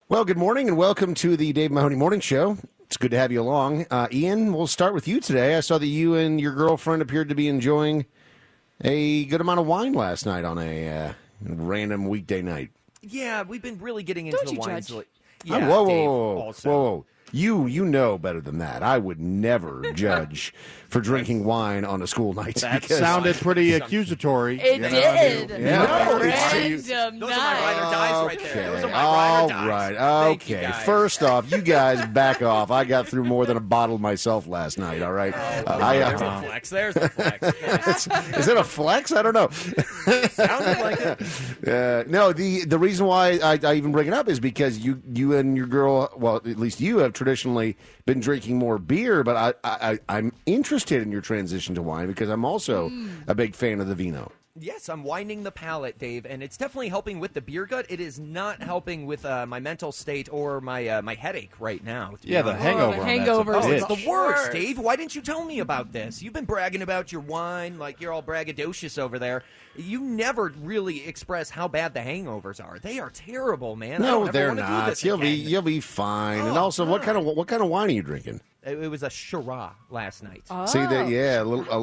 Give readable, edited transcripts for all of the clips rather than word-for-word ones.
Well, good morning and welcome to the Dave Mahoney Morning Show. It's good to have you along. Ian, we'll start with you today. I saw that you and your girlfriend appeared to be enjoying a good amount of wine last night on a random weekday night. Yeah, we've been really getting into the wines. Yeah, whoa. You know better than that. I would never judge for drinking wine on a school night. That sounded pretty accusatory. It did. Random those are my ride or dies right there. Those are my ride or dies. All right. Okay. First off, you guys back off. I got through more than a bottle myself last night. All right. There's the flex. There's the flex. Is it a flex? I don't know. Sounded like it. No, the reason why I even bring it up is because you and your girl, well, at least you have traditionally been drinking more beer, but I'm interested in your transition to wine because I'm also a big fan of the vino. Yes, I'm winding the palate, Dave, and it's definitely helping with the beer gut. It is not helping with my mental state or my headache right now. Yeah, the hangover. It's the worst, Dave. Why didn't you tell me about this? You've been bragging about your wine like you're all braggadocious over there. You never really express how bad the hangovers are. They are terrible, man. No, they're not. You'll be fine. And also, what kind of wine are you drinking? It was a Shiraz last night. Oh. See that? Yeah,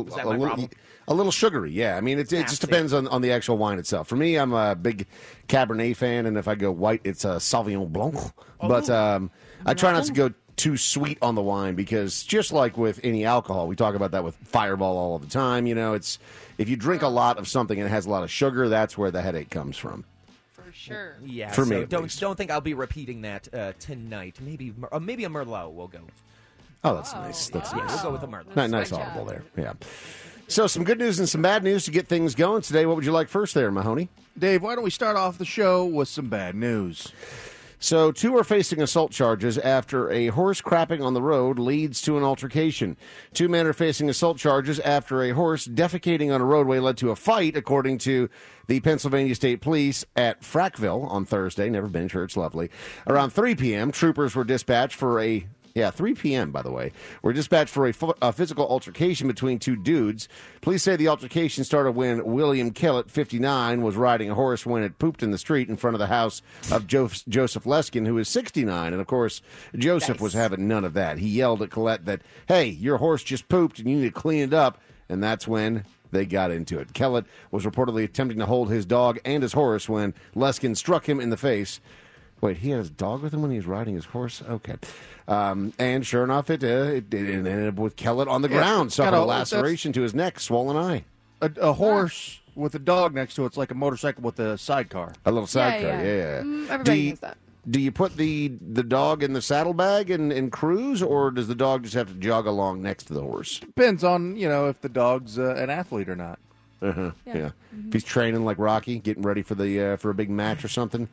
a little sugary. Yeah, I mean it just depends on the actual wine itself. For me, I'm a big Cabernet fan, and if I go white, it's a Sauvignon Blanc. But I try not to go too sweet on the wine because just like with any alcohol, we talk about that with Fireball all the time. You know, it's if you drink a lot of something and it has a lot of sugar, that's where the headache comes from. Sure. Yeah. For me, don't think I'll be repeating that tonight. Maybe a Merlot will go. Oh, that's nice. That's nice. We'll go with a Merlot. Nice audible there. Yeah. So some good news and some bad news to get things going today. What would you like first there, Mahoney? Dave, why don't we start off the show with some bad news? So, two are facing assault charges after a horse crapping on the road leads to an altercation. Two men are facing assault charges after a horse defecating on a roadway led to a fight, according to the Pennsylvania State Police at Frackville on Thursday. Never been, sure it's lovely. Around 3 p.m., troopers were dispatched for 3 p.m., by the way, were dispatched for a physical altercation between two dudes. Police say the altercation started when William Kellett, 59, was riding a horse when it pooped in the street in front of the house of Joseph Leskin, who is 69. And, of course, Joseph was having none of that. He yelled at Collette that, hey, your horse just pooped and you need to clean it up. And that's when they got into it. Kellett was reportedly attempting to hold his dog and his horse when Leskin struck him in the face. Wait, he had his dog with him when he was riding his horse? Okay. And sure enough, it ended up with Kellett on the ground, suffered a laceration to his neck, swollen eye. A horse with a dog next to it's like a motorcycle with a sidecar. A little sidecar, yeah. Everybody knows that. Do you put the dog in the saddlebag and cruise, or does the dog just have to jog along next to the horse? Depends on, if the dog's an athlete or not. Yeah. If he's training like Rocky, getting ready for a big match or something,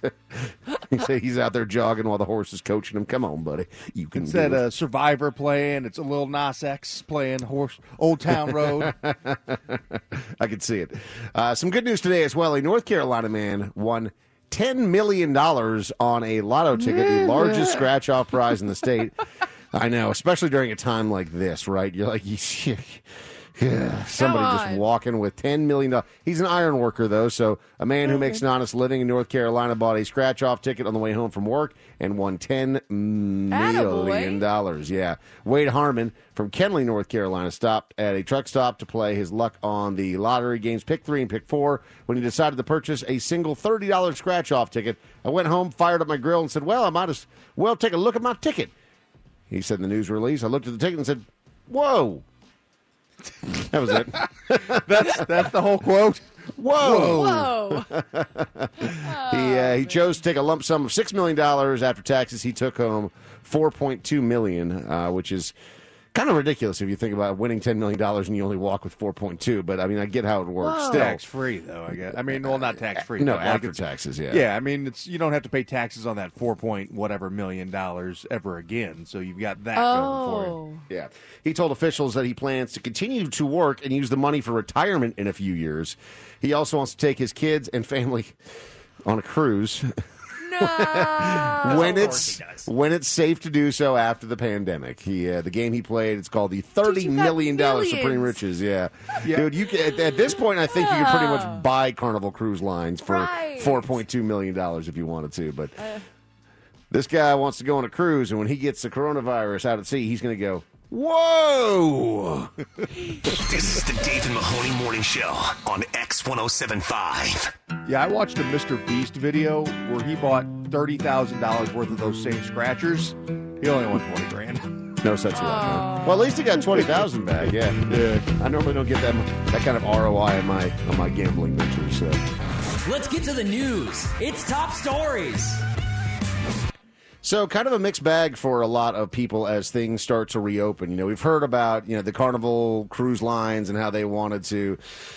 he's out there jogging while the horse is coaching him. Come on, buddy, you can. It's that Survivor playing. It's a Lil Nas X playing Old Town Road. I can see it. Some good news today as well. A North Carolina man won $10 million on a lotto ticket, the largest scratch-off prize in the state. I know, especially during a time like this, right? You're like, somebody just walking with $10 million. He's an iron worker, though, so a man who makes an honest living in North Carolina bought a scratch-off ticket on the way home from work and won $10 million. Yeah. Wade Harmon from Kenly, North Carolina, stopped at a truck stop to play his luck on the lottery games Pick 3 and Pick 4 when he decided to purchase a single $30 scratch-off ticket. I went home, fired up my grill, and said, well, I might as well take a look at my ticket. He said in the news release, I looked at the ticket and said, whoa. That was it. That's the whole quote. Whoa! He chose to take a lump sum of $6 million after taxes. He took home $4.2 million, which is kind of ridiculous if you think about winning $10 million and you only walk with 4.2. But I mean, I get how it works. Still, tax free though. I guess. I mean, well, not tax free. No, after taxes. Yeah. Yeah. I mean, you don't have to pay taxes on that $4 million ever again. So you've got that going for you. Yeah. He told officials that he plans to continue to work and use the money for retirement in a few years. He also wants to take his kids and family on a cruise. No. when it's safe to do so after the pandemic. The game he played, it's called the $30 million Supreme Riches. Yeah. Dude, you can, at this point, I think you can pretty much buy Carnival Cruise Lines for $4.2 million if you wanted to. But This guy wants to go on a cruise, and when he gets the coronavirus out at sea, he's going to go, whoa! This is the Dave and Mahoney Morning Show on X1075. Yeah, I watched a Mr. Beast video where he bought $30,000 worth of those same scratchers. He only won $20,000. No such luck. No. Well, at least he got 20,000 back. Yeah. I normally don't get that kind of ROI on my gambling ventures. So. Let's get to the news. It's top stories. So kind of a mixed bag for a lot of people as things start to reopen. You know, we've heard about, the Carnival Cruise Lines and how they wanted to,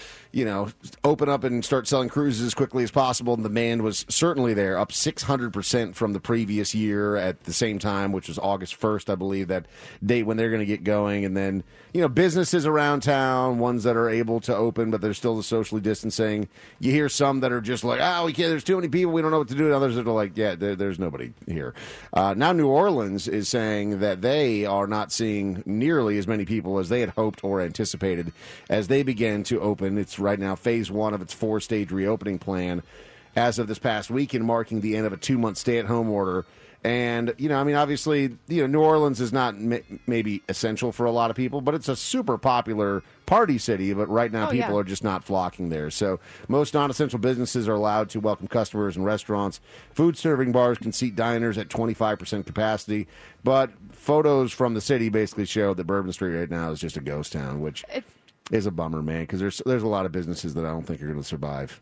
open up and start selling cruises as quickly as possible. And the demand was certainly there, up 600% from the previous year at the same time, which was August 1st, I believe, that date when they're going to get going. And then, businesses around town, ones that are able to open, but they're still socially distancing. You hear some that are just like, we can't, there's too many people, we don't know what to do. And others that are like, there's nobody here. Now New Orleans is saying that they are not seeing nearly as many people as they had hoped or anticipated as they begin to open. It's right now phase 1 of its 4-stage reopening plan as of this past weekend, marking the end of a 2-month stay-at-home order. And, obviously, New Orleans is not maybe essential for a lot of people, but it's a super popular party city. But right now, people are just not flocking there. So most non-essential businesses are allowed to welcome customers in restaurants. Food-serving bars can seat diners at 25% capacity. But photos from the city basically show that Bourbon Street right now is just a ghost town, which is a bummer, man, because there's a lot of businesses that I don't think are going to survive.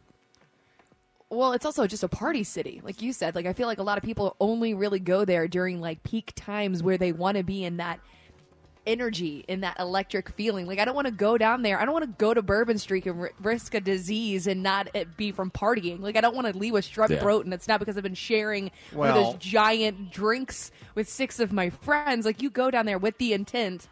Well, it's also just a party city. Like you said, I feel like a lot of people only really go there during peak times where they want to be in that energy, in that electric feeling. I don't want to go down there. I don't want to go to Bourbon Street and risk a disease and not it be from partying. I don't want to leave with strep throat, and it's not because I've been sharing one of those giant drinks with 6 of my friends. You go down there with the intent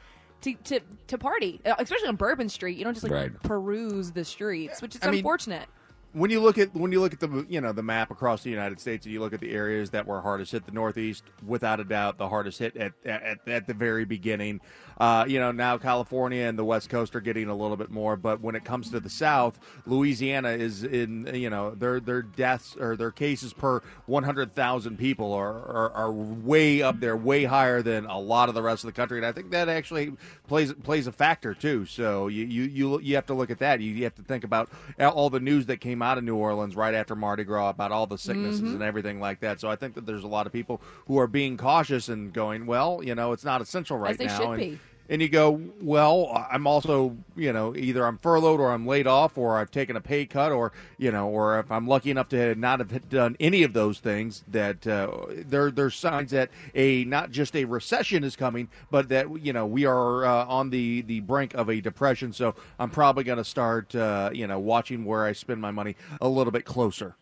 to party, especially on Bourbon Street. You don't just peruse the streets, which is unfortunate. When you look at the the map across the United States, and you look at the areas that were hardest hit, the Northeast, without a doubt, the hardest hit at the very beginning. Now California and the West Coast are getting a little bit more, but when it comes to the South, Louisiana is in their deaths or their cases per 100,000 people are way up there, way higher than a lot of the rest of the country, and I think that actually plays a factor too. So you have to look at that. You have to think about all the news that came out of New Orleans right after Mardi Gras about all the sicknesses and everything like that. So I think that there's a lot of people who are being cautious and going, well, it's not essential right now. As they should be. And you go, well, I'm also, either I'm furloughed or I'm laid off or I've taken a pay cut or if I'm lucky enough to not have done any of those things, that there's signs that not just a recession is coming, but that, we are on the brink of a depression. So I'm probably going to start, watching where I spend my money a little bit closer.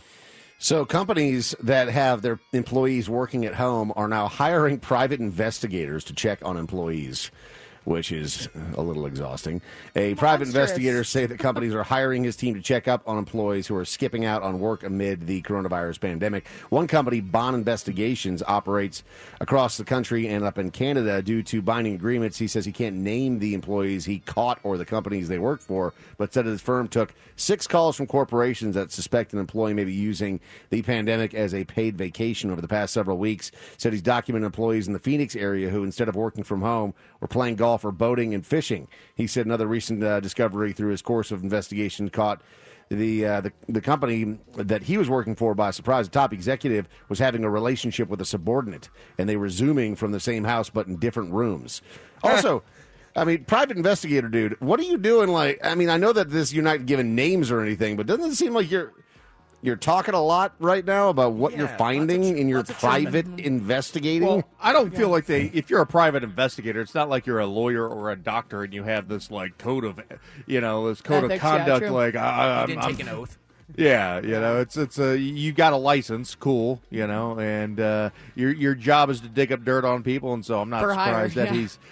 So companies that have their employees working at home are now hiring private investigators to check on employees, which is a little exhausting. Private investigators say that companies are hiring his team to check up on employees who are skipping out on work amid the coronavirus pandemic. One company, Bond Investigations, operates across the country and up in Canada due to binding agreements. He says he can't name the employees he caught or the companies they work for, but said his firm took 6 calls from corporations that suspect an employee may be using the pandemic as a paid vacation over the past several weeks. Said he's documented employees in the Phoenix area who, instead of working from home, were playing golf or boating and fishing. He said another recent discovery through his course of investigation caught the company that he was working for by surprise. The top executive was having a relationship with a subordinate, and they were Zooming from the same house but in different rooms. Also, private investigator, dude, what are you doing? I know that you're not giving names or anything, but doesn't it seem like you're talking a lot right now about what you're finding in your private investigating? Well, I don't feel like if you're a private investigator, it's not like you're a lawyer or a doctor and you have this code of, this code Ethics, of conduct. You didn't take an oath. Yeah, it's you got a license, cool, and your job is to dig up dirt on people, and so I'm not surprised that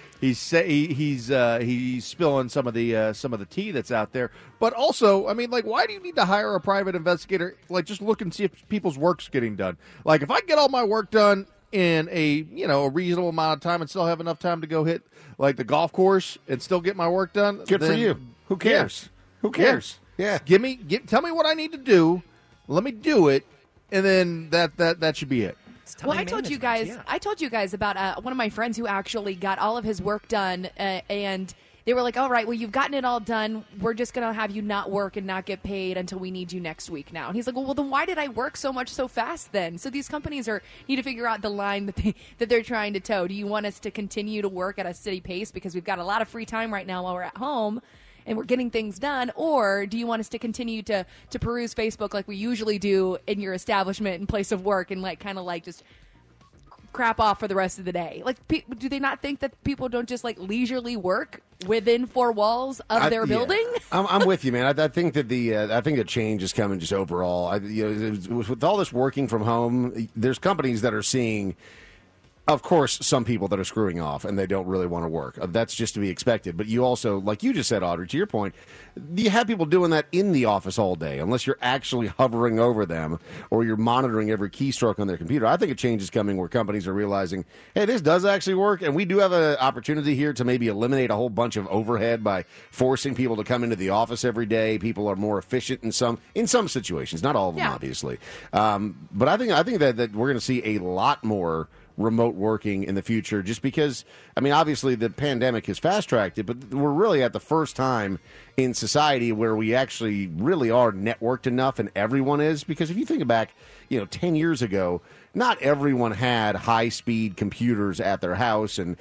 he's spilling some of the tea that's out there. But also, why do you need to hire a private investigator? Just look and see if people's work's getting done. If I get all my work done in a reasonable amount of time and still have enough time to go hit the golf course and still get my work done, good for you. Who cares? Yeah. Who cares? Yeah. Tell me what I need to do. Let me do it, and then that should be it. time Well, I told you guys. management, I told you guys about one of my friends who actually got all of his work done, and they were like, "All right, well, you've gotten it all done. We're just going to have you not work and not get paid until we need you next week now." And he's like, "Well, then why did I work so much so fast then?" So these companies need to figure out the line that they're trying to toe. Do you want us to continue to work at a steady pace because we've got a lot of free time right now while we're at home? And we're getting things done, or do you want us to continue to peruse Facebook like we usually do in your establishment and place of work and kind of just crap off for the rest of the day? Like, do they not think that people don't just leisurely work within four walls of their building? I'm with you, man. I think that I think the change is coming just overall. With all this working from home, there's companies that are seeing. Of course, some people that are screwing off and they don't really want to work. That's just to be expected. But you also, like you just said, Audrey, to your point, you have people doing that in the office all day, unless you're actually hovering over them or you're monitoring every keystroke on their computer. I think a change is coming where companies are realizing, hey, this does actually work, and we do have an opportunity here to maybe eliminate a whole bunch of overhead by forcing people to come into the office every day. People are more efficient in some situations, not all of them, obviously. But I think that we're going to see a lot more remote working in the future, just because, I mean, obviously the pandemic has fast-tracked it, but we're really at the first time in society where we actually really are networked enough, and everyone is, because if you think back, 10 years ago, not everyone had high-speed computers at their house and,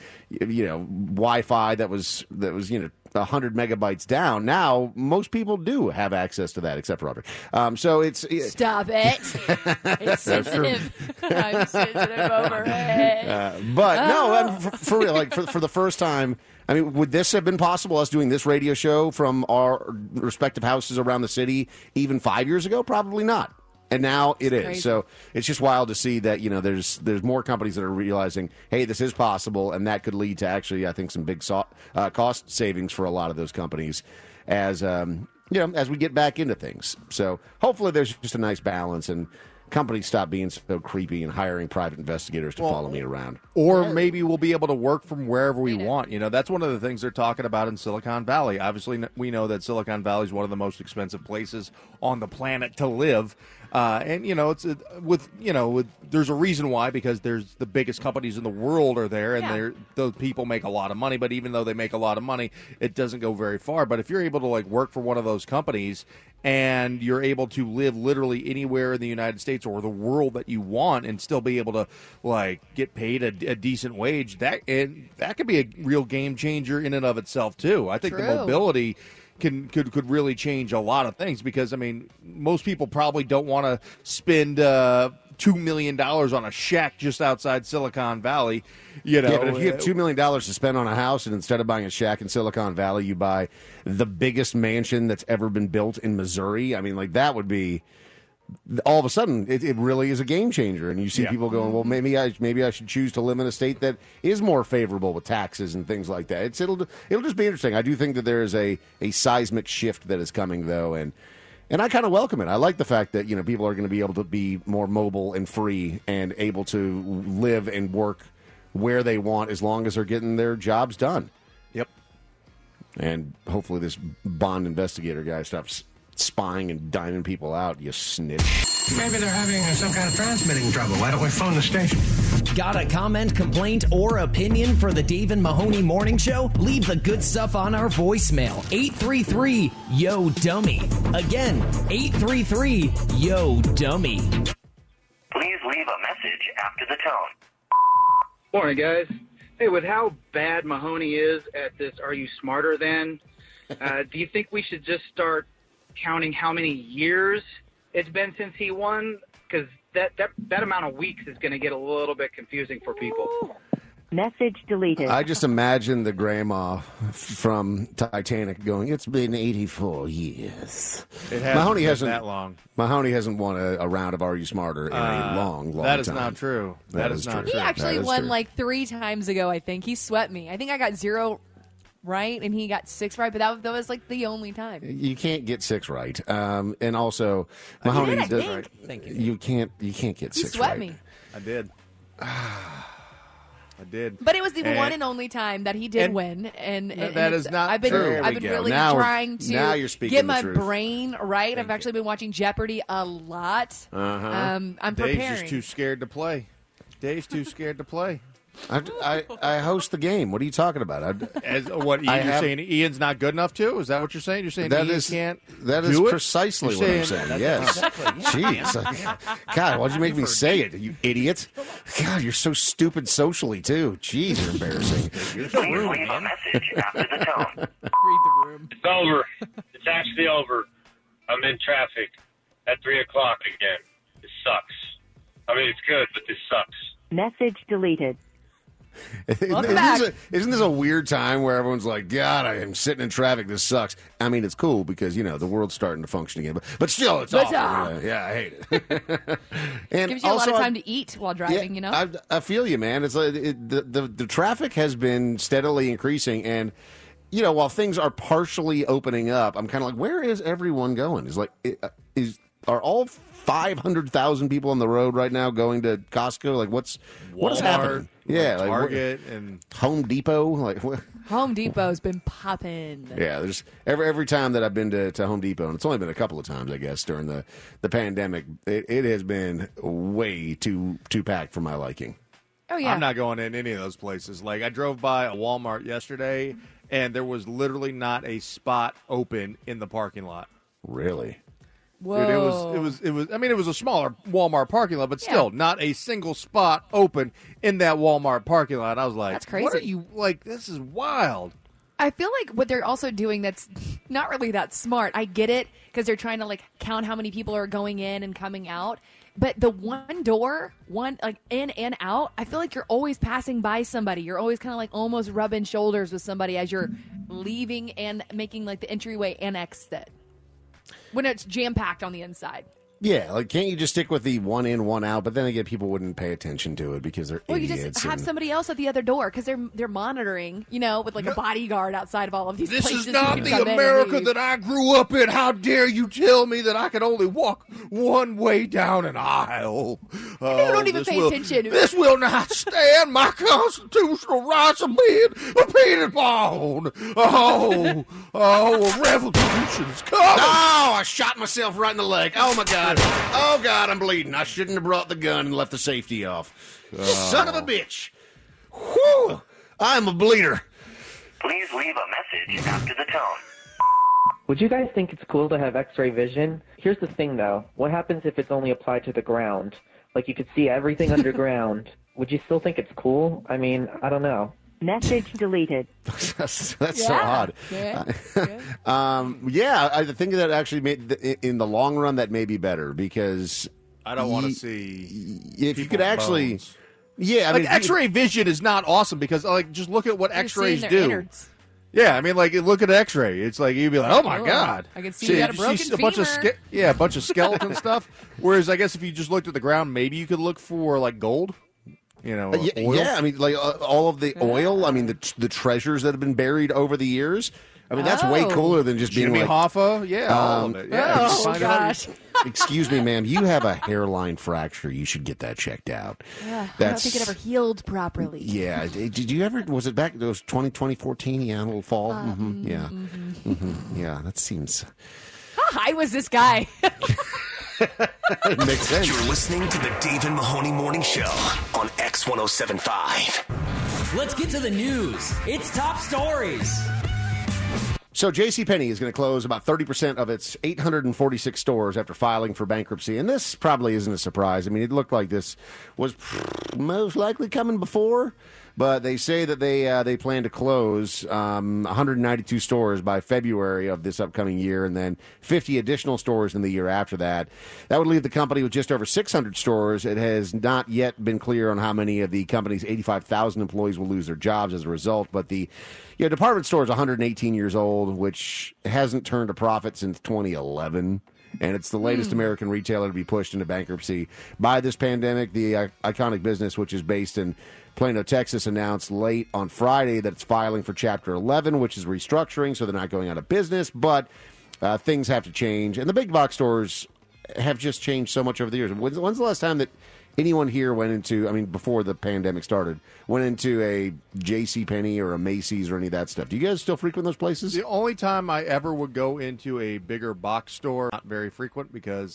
Wi-Fi that was 100 megabytes down. Now, most people do have access to that, except for Audrey. So it's... Stop it. It's sensitive. I'm sensitive over it. But no, for real, for the first time, I mean, would this have been possible, us doing this radio show from our respective houses around the city even 5 years ago? Probably not. And now it is. Crazy. So it's just wild to see that, there's more companies that are realizing, hey, this is possible, and that could lead to actually, I think, some big cost savings for a lot of those companies as we get back into things. So hopefully there's just a nice balance and companies stop being so creepy and hiring private investigators to follow me around. Or maybe we'll be able to work from wherever we want. That's one of the things they're talking about in Silicon Valley. Obviously, we know that Silicon Valley is one of the most expensive places on the planet to live. There's a reason why, because there's the biggest companies in the world are there, and those people make a lot of money. But even though they make a lot of money, it doesn't go very far. But if you're able to work for one of those companies and you're able to live literally anywhere in the United States or the world that you want and still be able to get paid a decent wage, that could be a real game changer in and of itself too. I think the mobility could really change a lot of things, because I mean, most people probably don't want to spend $2 million on a shack just outside Silicon Valley. Yeah, but if you have $2 million to spend on a house, and instead of buying a shack in Silicon Valley, you buy the biggest mansion that's ever been built in Missouri, I mean, that would be, all of a sudden, it really is a game changer. And you see people going, well, maybe I should choose to live in a state that is more favorable with taxes and things like that. It'll just be interesting. I do think that there is a seismic shift that is coming, though, and I kind of welcome it. I like the fact that people are going to be able to be more mobile and free and able to live and work where they want, as long as they're getting their jobs done. Yep. And hopefully this Bond investigator guy stops spying and diming people out, you snitch. Maybe they're having some kind of transmitting trouble. Why don't we phone the station? Got a comment, complaint, or opinion for the Dave and Mahoney Morning Show? Leave the good stuff on our voicemail. 833-YO-DUMMY. Again, 833-YO-DUMMY. Please leave a message after the tone. Morning, guys. Hey, with how bad Mahoney is at this Are You Smarter Than, do you think we should just start counting how many years it's been since he won? Because that amount of weeks is going to get a little bit confusing for people. Message deleted. I just imagine the grandma from Titanic going, it's been 84 years. Mahoney hasn't that long. Mahoney hasn't won a round of Are You Smarter in a long time. That is not true. That is not true. He actually won 3 times ago, I think. He swept me. I think I got 0 right, and he got 6 right, but that was the only time. You can't get 6 right. And also, Mahoney does right. Thank you. You can't get 6 right. You swept me. I did. But it was the one and only time that he did win, and that is not true. I've been really trying to get my truth. brain right. I've actually been watching Jeopardy a lot. Uh-huh. I'm preparing. Dave's just too scared to play. Dave's too scared to play. I host the game. What are you talking about? As what you're saying? Ian's not good enough to? Is that what you're saying? You're saying that Ian is, can't? That is precisely what I'm saying. Yes. Jeez. God, why'd you make me say it? You idiot. God, you're so stupid socially too. Jeez, you're embarrassing. Please leave a message after the tone. Read the room. It's over. It's actually over. I'm in traffic at 3 o'clock again. This sucks. I mean, it's good, but this sucks. Message deleted. Isn't this a weird time where everyone's like, God, I am sitting in traffic. This sucks. I mean, it's cool because, the world's starting to function again. But still, it's awful. Yeah, I hate it. And gives you a lot of time to eat while driving, I feel you, man. It's like the traffic has been steadily increasing. And, while things are partially opening up, I'm kind of like, where is everyone going? Are all 500,000 people on the road right now going to Costco? Like, what is happening? Yeah, like Target and Home Depot. Like Home Depot's been popping. Yeah, there's every time that I've been to Home Depot, and it's only been a couple of times, I guess, during the pandemic. It has been way too packed for my liking. Oh yeah, I'm not going in any of those places. Like I drove by a Walmart yesterday, and there was literally not a spot open in the parking lot. Really? Whoa. Dude, it was. I mean, it was a smaller Walmart parking lot, but still, not a single spot open in that Walmart parking lot. I was like, "That's crazy." What are you like? This is wild. I feel like what they're also doing that's not really that smart. I get it because they're trying to count how many people are going in and coming out. But the one door, in and out, I feel like you're always passing by somebody. You're always kind of almost rubbing shoulders with somebody as you're leaving and making the entryway and exit. When it's jam-packed on the inside. Yeah, can't you just stick with the one in, one out? But then again, people wouldn't pay attention to it because they're idiots. You just have somebody else at the other door because they're monitoring, with a bodyguard outside of all of these places. This is not the America that I grew up in. How dare you tell me that I can only walk one way down an aisle? You don't even pay attention. This will not stand. My constitutional rights are being impeded upon. A revolution's coming. Oh, I shot myself right in the leg. Oh, my God. Oh, God, I'm bleeding. I shouldn't have brought the gun and left the safety off. Son of a bitch. Whew. I'm a bleeder. Please leave a message after the tone. Would you guys think it's cool to have X-ray vision? Here's the thing, though. What happens if it's only applied to the ground? You could see everything underground. Would you still think it's cool? I mean, I don't know. Message deleted. That's so odd. I think that actually in the long run that may be better because I don't want to see if you could actually bones. Yeah, I mean X-ray vision is not awesome because just look at what X-rays do. Innards. Yeah, I mean look at X-ray. It's you'd be like, "Oh my God." I can see you got a broken femur. A bunch of skeleton stuff. Whereas I guess if you just looked at the ground, maybe you could look for gold. Oil. Yeah, I mean, all of the oil. I mean, the treasures that have been buried over the years. I mean, that's way cooler than just being Jimmy Hoffa. Yeah, all of it. Yeah, gosh. Excuse me, ma'am. You have a hairline fracture. You should get that checked out. Yeah, I don't think it ever healed properly. Yeah. Did you ever? Was it back? It was 2014. Yeah, a little fall. Yeah. Yeah, that seems. How high was this guy? Makes sense. You're listening to the Dave and Mahoney Morning Show on X1075. Let's get to the news. It's top stories. So JCPenney is going to close about 30% of its 846 stores after filing for bankruptcy. And this probably isn't a surprise. I mean, it looked like this was most likely coming before. But they say that they plan to close 192 stores by February of this upcoming year and then 50 additional stores in the year after that. That would leave the company with just over 600 stores. It has not yet been clear on how many of the company's 85,000 employees will lose their jobs as a result. But the department store is 118 years old, which hasn't turned a profit since 2011. And it's the latest American retailer to be pushed into bankruptcy by this pandemic. The iconic business, which is based in Plano, Texas, announced late on Friday that it's filing for Chapter 11, which is restructuring, so they're not going out of business. But things have to change. And the big box stores have just changed so much over the years. When's the last time that anyone here went into, I mean, before the pandemic started, went into a JCPenney or a Macy's or any of that stuff? Do you guys still frequent those places? The only time I ever would go into a bigger box store, not very frequent because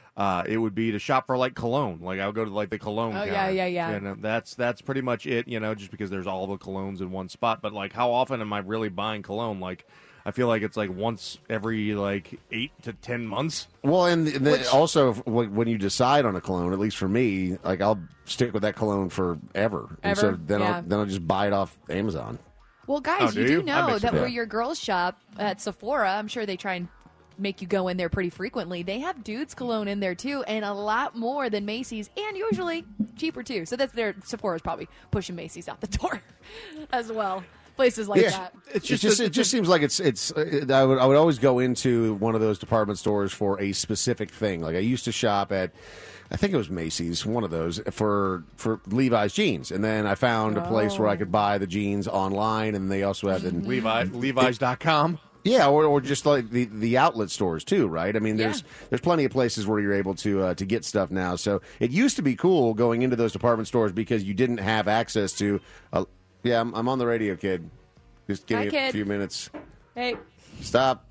it would be to shop for like cologne. Like I would go to like the cologne. Oh, counter. yeah. And that's pretty much it. Just because there's all the colognes in one spot. But like, how often am I really buying cologne? Like, I feel like it's like once every like 8 to 10 months. Well, and also when you decide on a cologne, at least for me, like I'll stick with that cologne forever. And so then I'll just buy it off Amazon. Well, guys, you do know that Yeah. where your girls shop at Sephora, I'm sure they try and make you go in there pretty frequently. They have dudes cologne in there too, and a lot more than Macy's, and usually cheaper too. So that's Sephora's probably pushing Macy's out the door as well. Places like that. It just seems like it's. I would always go into one of those department stores for a specific thing. Like I used to shop at, I think it was Macy's, one of those for Levi's jeans, and then I found a place where I could buy the jeans online, and they also have Levi's.com. Yeah, or just like the outlet stores too, right? I mean, there's plenty of places where you're able to get stuff now. So it used to be cool going into those department stores because you didn't have access to. Yeah, I'm on the radio, kid. Just give me a few minutes. Hey. Stop.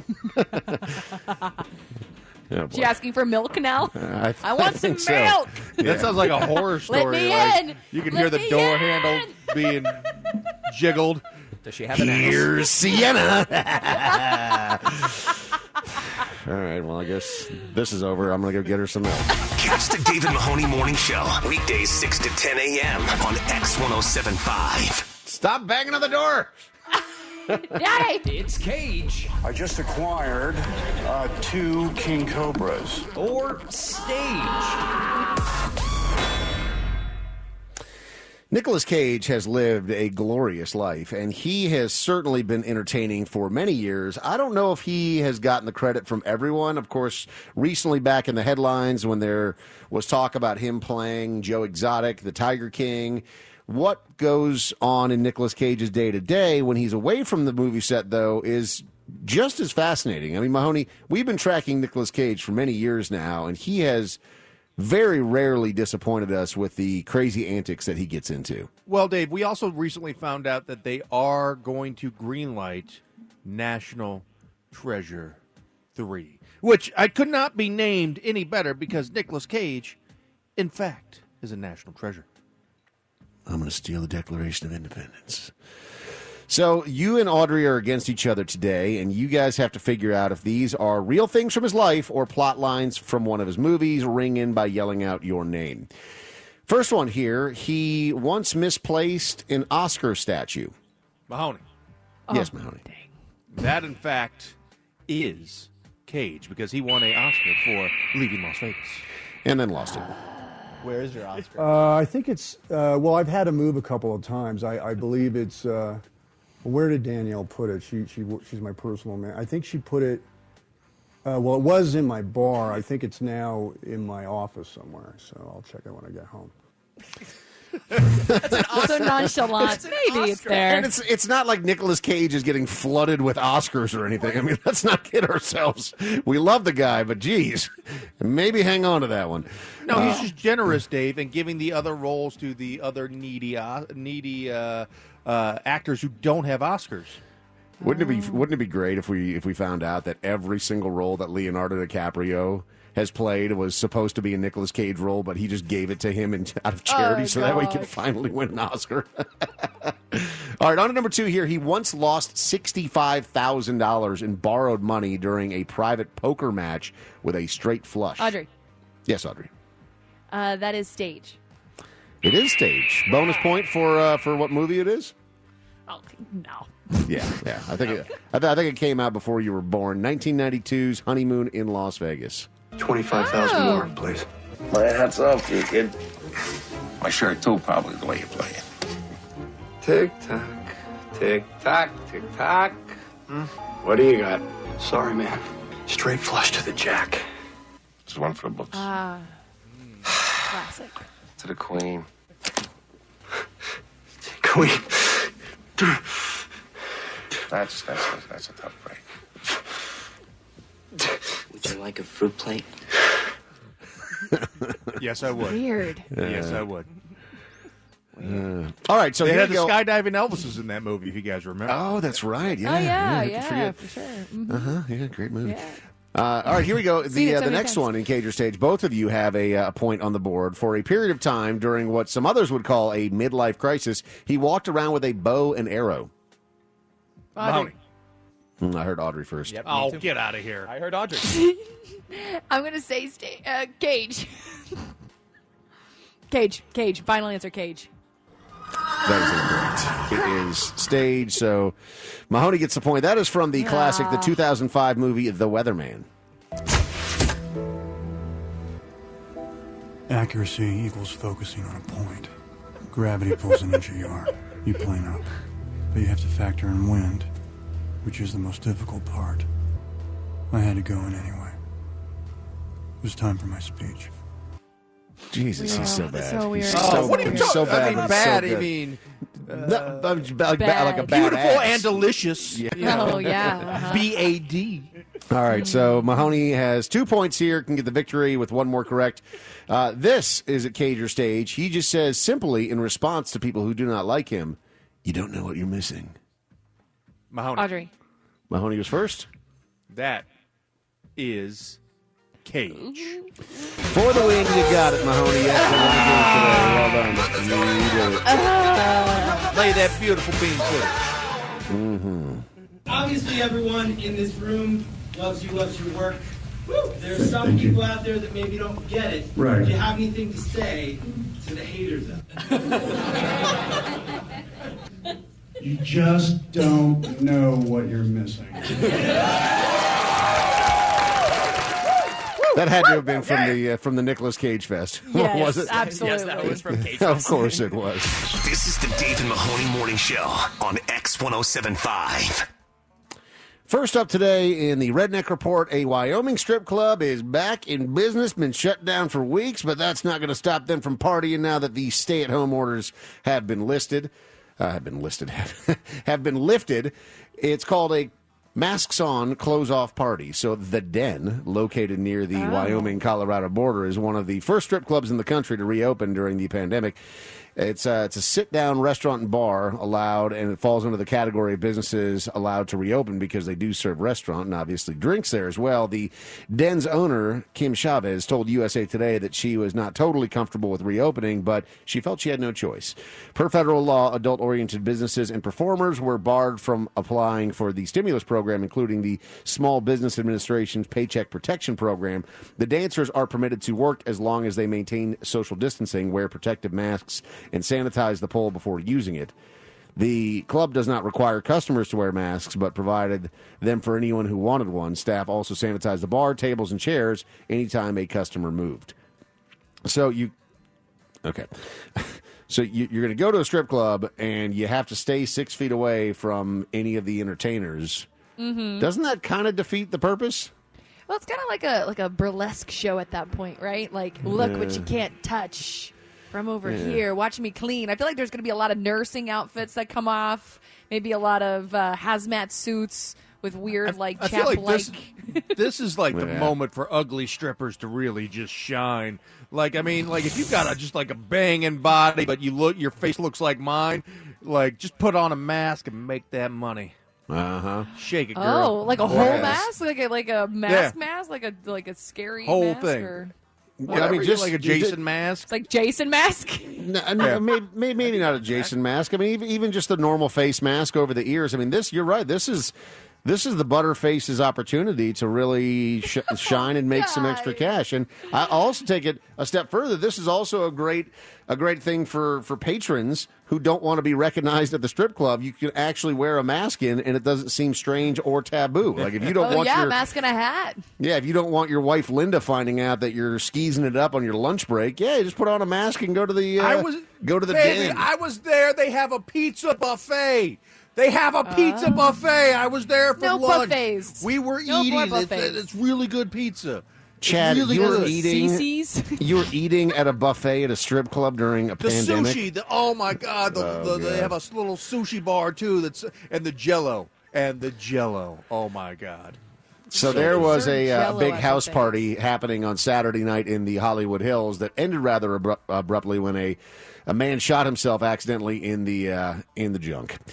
She asking for milk now? I want some so. milk. Yeah. That sounds like a horror story. Let me like, in. You can hear the door handle being jiggled. Does she have an Here's Sienna. All right, well, I guess this is over. I'm going to go get her some milk. Catch the David Mahoney Morning Show, weekdays 6 to 10 a.m. on X1075. Stop banging on the door. Daddy. It's Cage. I just acquired 2 king cobras. Or Stage. Nicolas Cage has lived a glorious life, and he has certainly been entertaining for many years. I don't know if he has gotten the credit from everyone. Of course, recently back in the headlines when there was talk about him playing Joe Exotic, the Tiger King. What goes on in Nicolas Cage's day-to-day when he's away from the movie set, though, is just as fascinating. I mean, Mahoney, we've been tracking Nicolas Cage for many years now, and he has very rarely disappointed us with the crazy antics that he gets into. Well, Dave, we also recently found out that they are going to greenlight National Treasure 3, which I could not be named any better because Nicolas Cage, in fact, is a national treasure. I'm going to steal the Declaration of Independence. So you and Audrey are against each other today, and you guys have to figure out if these are real things from his life or plot lines from one of his movies. Ring in by yelling out your name. First one here, he once misplaced an Oscar statue. Mahoney. Yes, Mahoney. That, in fact, is Cage because he won an Oscar for Leaving Las Vegas. And then lost it. Where is your Oscar? I think it's, well, I've had to move a couple of times. I believe it's, where did Danielle put it? She's my personal man. I think she put it, well, it was in my bar. I think it's now in my office somewhere, so I'll check it when I get home. So nonchalant. Maybe it's there. And it's not like Nicolas Cage is getting flooded with Oscars or anything. I mean, let's not kid ourselves. We love the guy, but geez, maybe hang on to that one. No, he's just generous, Dave, and giving the other roles to the other needy actors who don't have Oscars. Wouldn't it be great if we found out that every single role that Leonardo DiCaprio has played was supposed to be a Nicolas Cage role, but he just gave it to him out of charity so that way he could finally win an Oscar. All right, on to number 2 here. He once lost $65,000 in borrowed money during a private poker match with a straight flush. Audrey. Yes, Audrey. That is Stage. It is Stage. Bonus point for what movie it is? Oh, no. Yeah. I think it came out before you were born. 1992's Honeymoon in Las Vegas. 25,000 more, please. My hat's off to you, kid. My shirt, too, probably, the way you play it. Tick-tock, tick-tock, tick-tock. What do you got? Sorry, man. Straight flush to the jack. Just one for the books. Classic. To the queen. Queen. That's a tough break. Would you like a fruit plate? Yes, I would. Weird. Yes, I would. All right, so they here had we the go. skydiving Elvises in that movie, if you guys remember. Oh, that's right. Yeah. Oh, yeah, who could forget? for sure. Mm-hmm. Yeah, great movie. Yeah. All right, here we go. Seen it so The many next times. one in Cager Stage, both of you have a point on the board. For a period of time during what some others would call a midlife crisis, he walked around with a bow and arrow. Audrey. I heard Audrey first. Yep, Oh, me too. get out of here. I heard Audrey. I'm going to say Cage. Cage. Final answer, Cage. That is incorrect. It is Stage, so Mahoney gets the point. That is from the classic, the 2005 movie, The Weatherman. Accuracy equals focusing on a point. Gravity pulls an inch a yard. You plane up. But you have to factor in wind, which is the most difficult part. I had to go in anyway. It was time for my speech. Jesus, he's so bad. So weird. He's Oh, what are you he's talking so about? bad. I mean, He's bad. so I good. mean, like a beautiful badass. and delicious. Yeah. Oh, yeah. BAD. All right, so Mahoney has 2 points here, can get the victory with one more correct. This is at Cager Stage. He just says simply in response to people who do not like him, you don't know what you're missing. Mahoney. Audrey. Mahoney was first. That is Cage. For the win, you got it, Mahoney. Yes, you won again today. Well done. You did it. Play that beautiful bean footage. Mm-hmm. Obviously, everyone in this room loves your work. There's some people out there that maybe don't get it. Right. Do you have anything to say to the haters out there? You just don't know what you're missing. That had to have been from the Nicolas Cage Fest. Yes, was it? absolutely. Yes, that was from Cage Of Fest. course it was. This is the Dave and Mahoney Morning Show on X1075. First up today in the Redneck Report, a Wyoming strip club is back in business, been shut down for weeks, but that's not going to stop them from partying now that the stay-at-home orders have been lifted. Have been lifted. It's called a Masks On Close-Off Party. So The Den, located near the Wyoming-Colorado border, is one of the first strip clubs in the country to reopen during the pandemic. It's a sit-down restaurant and bar allowed, and it falls under the category of businesses allowed to reopen because they do serve restaurant and obviously drinks there as well. The Den's owner, Kim Chavez, told USA Today that she was not totally comfortable with reopening, but she felt she had no choice. Per federal law, adult-oriented businesses and performers were barred from applying for the stimulus program, including the Small Business Administration's Paycheck Protection Program. The dancers are permitted to work as long as they maintain social distancing, wear protective masks, and sanitize the pole before using it. The club does not require customers to wear masks, but provided them for anyone who wanted one. Staff also sanitized the bar, tables, and chairs anytime a customer moved. So you're going to go to a strip club, and you have to stay 6 feet away from any of the entertainers. Mm-hmm. Doesn't that kind of defeat the purpose? Well, it's kind of like a burlesque show at that point, right? Like, look what you can't touch from over here. Watch me clean. I feel like there's going to be a lot of nursing outfits that come off. Maybe a lot of hazmat suits with weird, I feel chap-like. like this is like the moment for ugly strippers to really just shine. Like, I mean, like if you've got just like a banging body, but your face looks like mine, like just put on a mask and make that money. Shake it, girl. Oh, like a whole mask, like a mask, like a scary whole mask thing. Or... Whatever, I mean, just like a Jason mask. It's like Jason mask. No, maybe not a Jason mask. I mean, even just the normal face mask over the ears. I mean, you're right. This is the Butterface's opportunity to really shine and make some extra cash. And I also take it a step further. This is also a great thing for patrons who don't want to be recognized at the strip club. You can actually wear a mask and it doesn't seem strange or taboo. Like if you don't want your mask and a hat. Yeah, if you don't want your wife Linda finding out that you're skeezing it up on your lunch break, just put on a mask and go to the den. I was there. They have a pizza buffet. I was there for no lunch. Buffets. We were eating. It's really good pizza. Chad, really you were good. eating at a buffet at a strip club during a pandemic. Sushi. Oh my God! They have a little sushi bar too. And the Jello. Oh my God! So there was a big house party happening on Saturday night in the Hollywood Hills that ended rather abruptly when a man shot himself accidentally in the junk.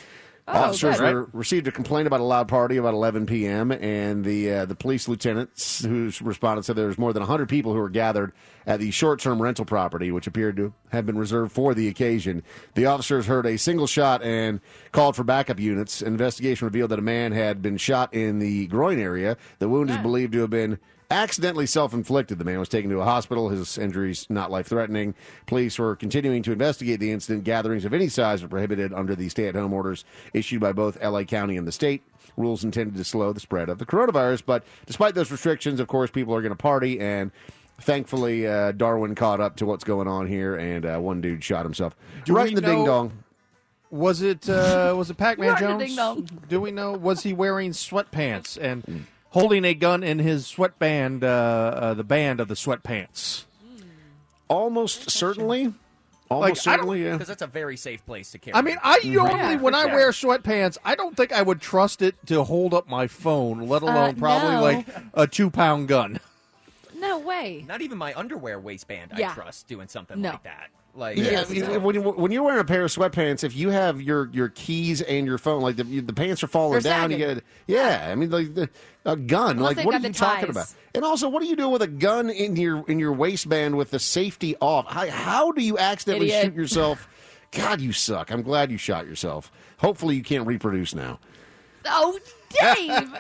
Officers good. received a complaint about a loud party about 11 p.m., and the police lieutenant who responded said there was more than 100 people who were gathered at the short-term rental property, which appeared to have been reserved for the occasion. The officers heard a single shot and called for backup units. An investigation revealed that a man had been shot in the groin area. The wound is believed to have been accidentally self-inflicted. The man was taken to a hospital. His injuries not life-threatening. Police were continuing to investigate the incident. Gatherings of any size are prohibited under the stay-at-home orders issued by both L.A. County and the state. Rules intended to slow the spread of the coronavirus. But despite those restrictions, of course, people are going to party. And thankfully, Darwin caught up to what's going on here, and one dude shot himself right in the ding-dong. Was it Pac-Man Right in the Jones? ding-dong. Do we know? Was he wearing sweatpants and holding a gun in his sweatband, the band of the sweatpants? Almost certainly. Almost certainly, yeah. Because that's a very safe place to carry. I mean, I normally, when I wear sweatpants, I don't think I would trust it to hold up my phone, let alone probably no. like a 2-pound gun. No way. Not even my underwear waistband I Yeah. trust doing something No. like that. Like, Yeah, when you're wearing a pair of sweatpants, if you have your keys and your phone, like the pants are falling They're down, you sagging. get I mean, like a gun. Unless like they've what got are you the talking ties. about? And also, what are you doing with a gun in your waistband with the safety off? How do you accidentally Idiot. shoot yourself? God, you suck. I'm glad you shot yourself. Hopefully, you can't reproduce now. Oh, Dave!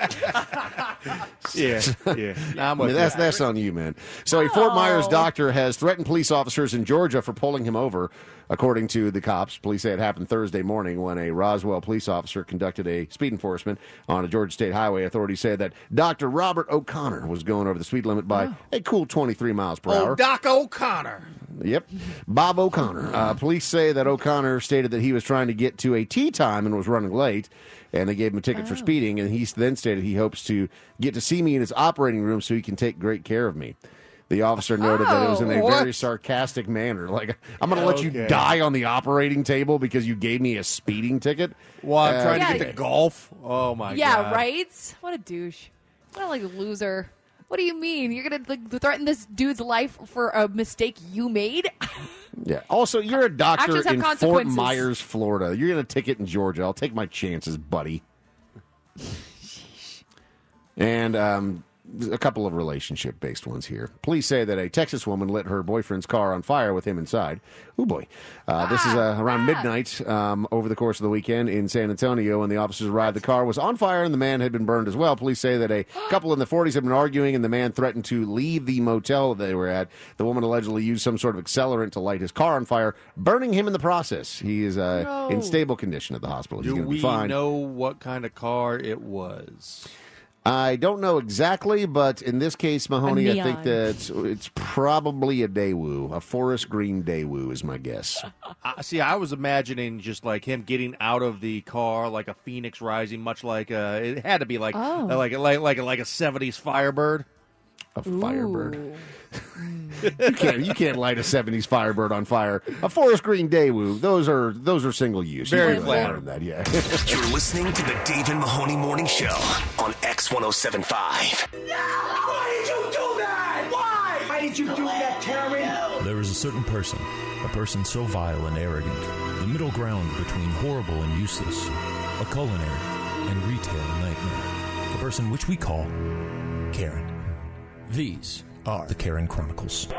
Yeah. Nah, I'm I mean, with that's on you, man. So a Fort Myers doctor has threatened police officers in Georgia for pulling him over. According to the cops, police say it happened Thursday morning when a Roswell police officer conducted a speed enforcement on a Georgia state highway. Authorities say that Dr. Robert O'Connor was going over the speed limit by a cool 23 miles per hour. Oh, Doc O'Connor. Yep. Bob O'Connor. Police say that O'Connor stated that he was trying to get to a tea time and was running late, and they gave him a ticket for speeding, and he then stated he hopes to get to see me in his operating room so he can take great care of me. The officer noted that it was in a very sarcastic manner. Like, I'm going to let you die on the operating table because you gave me a speeding ticket? Well, I'm trying to get to golf. Oh, my God. Yeah, right? What a douche. What a, like, loser. What do you mean? You're going to threaten this dude's life for a mistake you made? Yeah. Also, you're a doctor Actions have in Fort consequences. Myers, Florida. You're going to ticket in Georgia. I'll take my chances, buddy. And a couple of relationship-based ones here. Police say that a Texas woman lit her boyfriend's car on fire with him inside. Oh, boy. This is around midnight over the course of the weekend in San Antonio. When the officers arrived, the car was on fire and the man had been burned as well. Police say that a couple in the 40s had been arguing and the man threatened to leave the motel they were at. The woman allegedly used some sort of accelerant to light his car on fire, burning him in the process. He is in stable condition at the hospital. He's Do going to be we fine. know what kind of car it was? I don't know exactly, but in this case, Mahoney, I think that it's probably a Daewoo. A forest green Daewoo is my guess. See, I was imagining just like him getting out of the car like a phoenix rising, much like it had to be like like a 70s Firebird. A Firebird. You can't light a 70s Firebird on fire. A forest green Daewoo, those are single use. Very flattering that, yeah. You're listening to the Dave and Mahoney Morning Show on X1075. Why did you do that? Why? Why did you do that, Karen? There is a certain person, a person so vile and arrogant, the middle ground between horrible and useless, a culinary and retail nightmare, a person which we call Karen. These are the Karen Chronicles.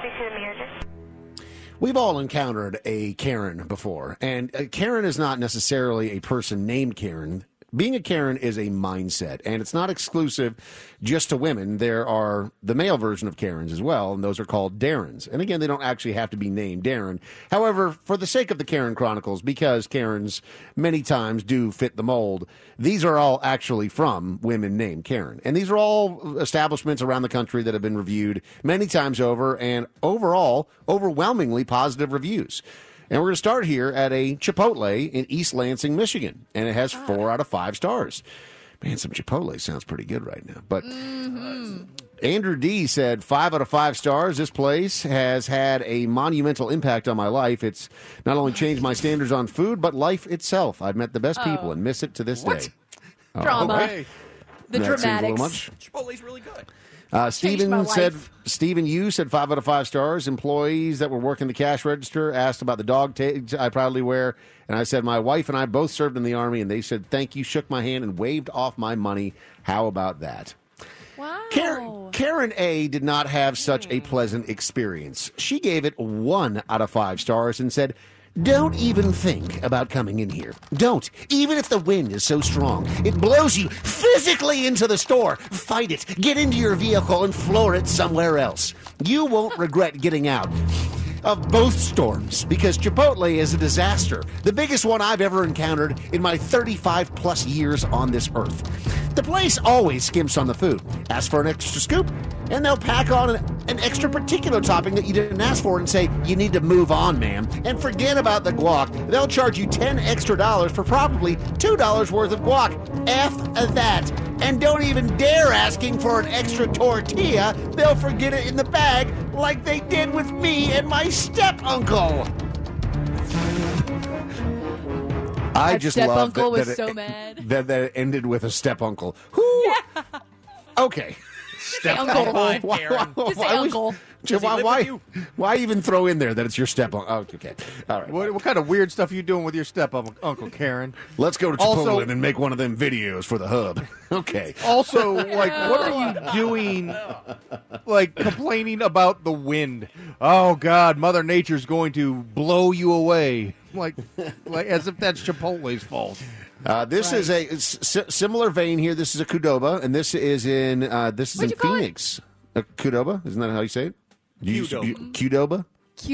We've all encountered a Karen before, and Karen is not necessarily a person named Karen. Being a Karen is a mindset, and it's not exclusive just to women. There are the male version of Karens as well, and those are called Darrens. And again, they don't actually have to be named Darren. However, for the sake of the Karen Chronicles, because Karens many times do fit the mold, these are all actually from women named Karen. And these are all establishments around the country that have been reviewed many times over, and overall, overwhelmingly positive reviews. And we're going to start here at a Chipotle in East Lansing, Michigan. And it has 4 out of 5 stars. Man, some Chipotle sounds pretty good right now. But Andrew D. said 5 out of 5 stars. This place has had a monumental impact on my life. It's not only changed my standards on food, but life itself. I've met the best people and miss it to this day. Drama. Okay. The That seems a little dramatics. much. Chipotle's really good. Stephen Yu said 5 out of 5 stars. Employees that were working the cash register asked about the dog tags I proudly wear. And I said, my wife and I both served in the Army, and they said, thank you, shook my hand, and waved off my money. How about that? Wow. Karen A. did not have such a pleasant experience. She gave it 1 out of 5 stars and said, don't even think about coming in here. Don't. Even if the wind is so strong, it blows you physically into the store. Fight it. Get into your vehicle and floor it somewhere else. You won't regret getting out of both storms, because Chipotle is a disaster. The biggest one I've ever encountered in my 35-plus years on this earth. The place always skimps on the food. Ask for an extra scoop, and they'll pack on an extra particular topping that you didn't ask for and say, you need to move on, ma'am. And forget about the guac. They'll charge you $10 extra for probably $2 worth of guac. F that. And don't even dare asking for an extra tortilla. They'll forget it in the bag like they did with me and my step-uncle. I just love step-uncle was that so mad. That it ended with a step-uncle. Who? Yeah. Okay. Step-uncle. Why even throw in there that it's your step-uncle? Oh, okay. All right. What kind of weird stuff are you doing with your step-uncle, Karen? Let's go to Chipotle and make one of them videos for the hub. Okay. Also, like, what are you doing, like, complaining about the wind? Oh, God, Mother Nature's going to blow you away. Like as if that's Chipotle's fault. This is a similar vein here. This is a Qdoba, and this is in Phoenix. Qdoba? Isn't that how you say it? Qdoba?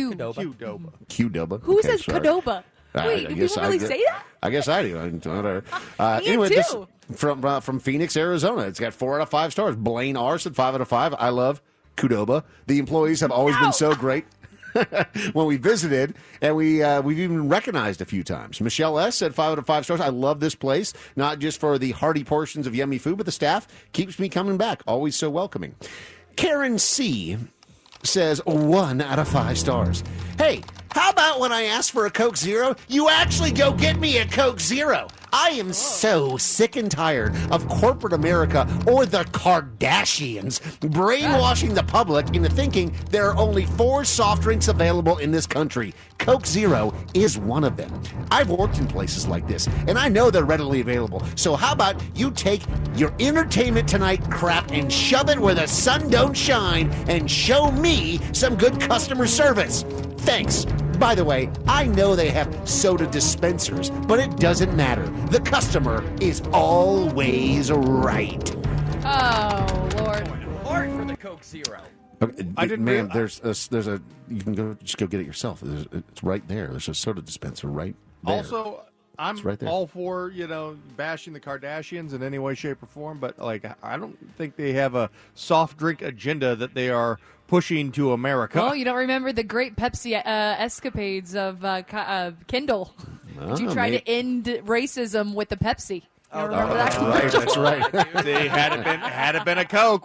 Qdoba. Who says Qdoba? Wait, do people really say that? I guess I do. Whatever. Anyway, this from Phoenix, Arizona. It's got 4 out of 5 stars. Blaine R. said 5 out of 5. I love Qdoba. The employees have always been so great. When we visited, and we've even recognized a few times. Michelle S. said 5 out of 5 stars. I love this place, not just for the hearty portions of yummy food, but the staff keeps me coming back. Always so welcoming. Karen C. says 1 out of 5 stars. Hey, how about when I ask for a Coke Zero, you actually go get me a Coke Zero? I am so sick and tired of corporate America or the Kardashians brainwashing the public into thinking there are only 4 soft drinks available in this country. Coke Zero is one of them. I've worked in places like this, and I know they're readily available. So how about you take your Entertainment Tonight crap and shove it where the sun don't shine and show me some good customer service? Thanks. By the way, I know they have soda dispensers, but it doesn't matter. The customer is always right. Oh, Lord. Hard for the Coke Zero. Okay, I didn't, ma'am. There's a. You can go get it yourself. It's right there. There's a soda dispenser right there. Also, I'm right all for bashing the Kardashians in any way, shape, or form, but like I don't think they have a soft drink agenda that they are pushing to America. Oh, you don't remember the great Pepsi escapades of Kendall? Did you try to end racism with the Pepsi? You remember that? Right, that's right. See, had it been a Coke,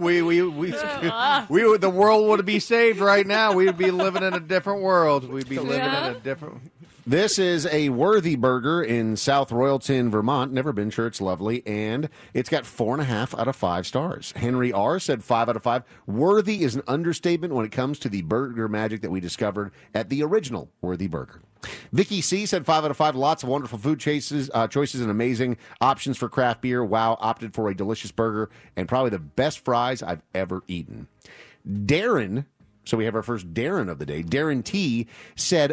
the world would be saved right now. We'd be living in a different world. We'd be living in a different. This is a Worthy Burger in South Royalton, Vermont. Never been, sure it's lovely. And it's got 4.5 out of 5 stars. Henry R. said 5 out of 5. Worthy is an understatement when it comes to the burger magic that we discovered at the original Worthy Burger. Vicky C. said 5 out of 5. Lots of wonderful food choices and amazing options for craft beer. Wow, opted for a delicious burger and probably the best fries I've ever eaten. Darren. So we have our first Darren of the day. Darren T. said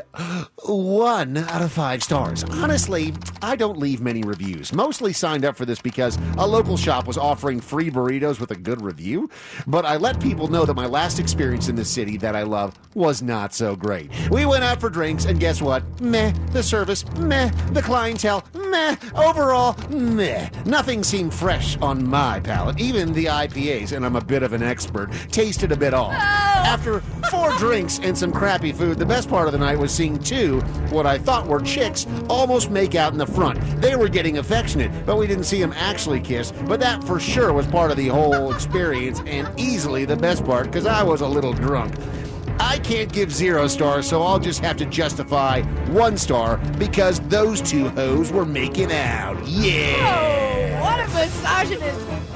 1 out of 5 stars. Honestly, I don't leave many reviews. Mostly signed up for this because a local shop was offering free burritos with a good review. But I let people know that my last experience in the city that I love was not so great. We went out for drinks, and guess what? Meh. The service, meh. The clientele, meh. Overall, meh. Nothing seemed fresh on my palate. Even the IPAs, and I'm a bit of an expert, tasted a bit off. After 4 drinks and some crappy food, the best part of the night was seeing 2, what I thought were chicks, almost make out in the front. They were getting affectionate, but we didn't see them actually kiss. But that for sure was part of the whole experience, and easily the best part, because I was a little drunk. I can't give 0 stars, so I'll just have to justify 1 star, because those 2 hoes were making out. Yeah! Oh, what a misogynist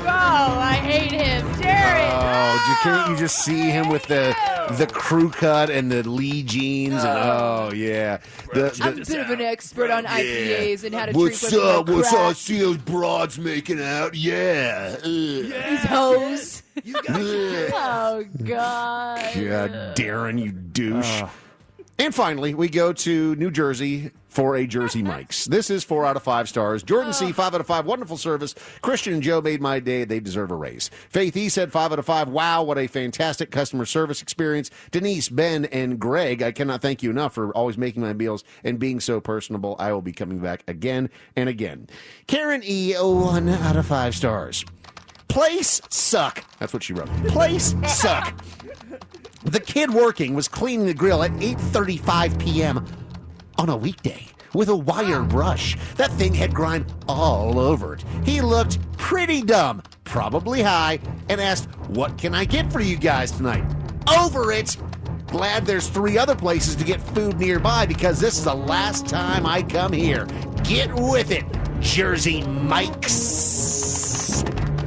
I hate him. Jared. Oh, can't you just see him with the crew cut and the Lee jeans? And yeah. I'm a bit of an expert on IPAs and how to What's drink with up? What's crack. up? See those broads making out? Yeah. These hoes. Yeah. Oh, God. God, Darren, you douche. And finally, we go to New Jersey for a Jersey Mike's. This is 4 out of 5 stars. Jordan C, 5 out of 5. Wonderful service. Christian and Joe made my day. They deserve a raise. Faith E said 5 out of 5. Wow, what a fantastic customer service experience. Denise, Ben, and Greg, I cannot thank you enough for always making my meals and being so personable. I will be coming back again and again. Karen E, 1 out of 5 stars. Place suck. That's what she wrote. Place suck. The kid working was cleaning the grill at 8:35 p.m. on a weekday with a wire brush. That thing had grime all over it. He looked pretty dumb, probably high, and asked, "What can I get for you guys tonight?" Over it. Glad there's 3 other places to get food nearby because this is the last time I come here. Get with it, Jersey Mike's.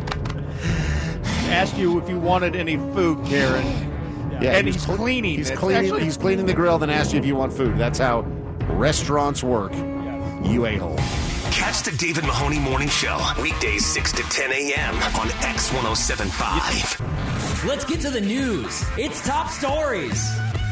Asked you if you wanted any food, Karen. Yeah, and he's cleaning. He's cleaning the grill, then asked you if you want food. That's how restaurants work. You a-hole. Catch the David Mahoney Morning Show, weekdays 6 to 10 a.m. on X1075. Let's get to the news. It's top stories.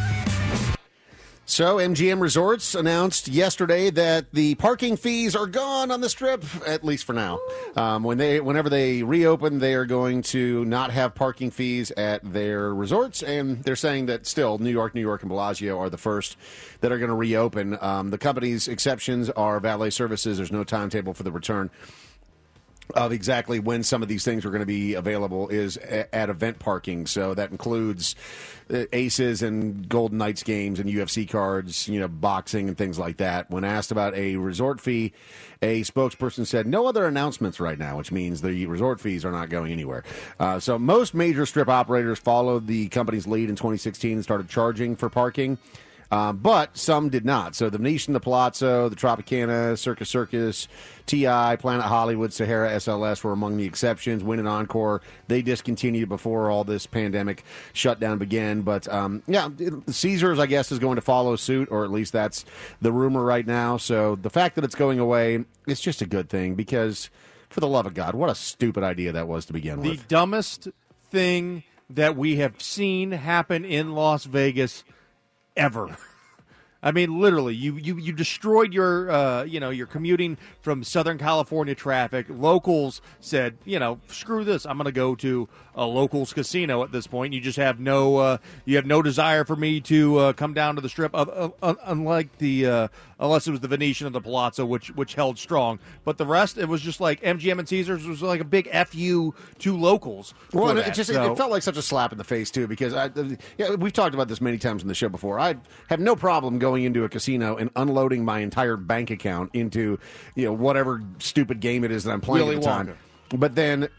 So, MGM Resorts announced yesterday that the parking fees are gone on the Strip, at least for now. Whenever they reopen, they are going to not have parking fees at their resorts, and they're saying that still New York, and Bellagio are the first that are going to reopen. The company's exceptions are valet services. There's no timetable for the return of exactly when some of these things are going to be available is at event parking. So that includes Aces and Golden Knights games and UFC cards, boxing and things like that. When asked about a resort fee, a spokesperson said no other announcements right now, which means the resort fees are not going anywhere. So most major Strip operators followed the company's lead in 2016 and started charging for parking. But some did not. So the Venetian, the Palazzo, the Tropicana, Circus, TI, Planet Hollywood, Sahara, SLS were among the exceptions. Wynn and Encore, they discontinued before all this pandemic shutdown began. But, Caesars, I guess, is going to follow suit, or at least that's the rumor right now. So the fact that it's going away, it's just a good thing because, for the love of God, what a stupid idea that was to begin with. The dumbest thing that we have seen happen in Las Vegas ever. I mean, literally, you destroyed your your commuting from Southern California traffic. Locals said, screw this. I'm going to go to a locals casino at this point. You just have no desire for me to come down to the Strip, unlike unless it was the Venetian or the Palazzo, which held strong. But the rest, it was just like MGM and Caesars was like a big FU to locals. Well, it felt like such a slap in the face too, because we've talked about this many times on the show before. I have no problem going into a casino and unloading my entire bank account into whatever stupid game it is that I'm playing at the time. But then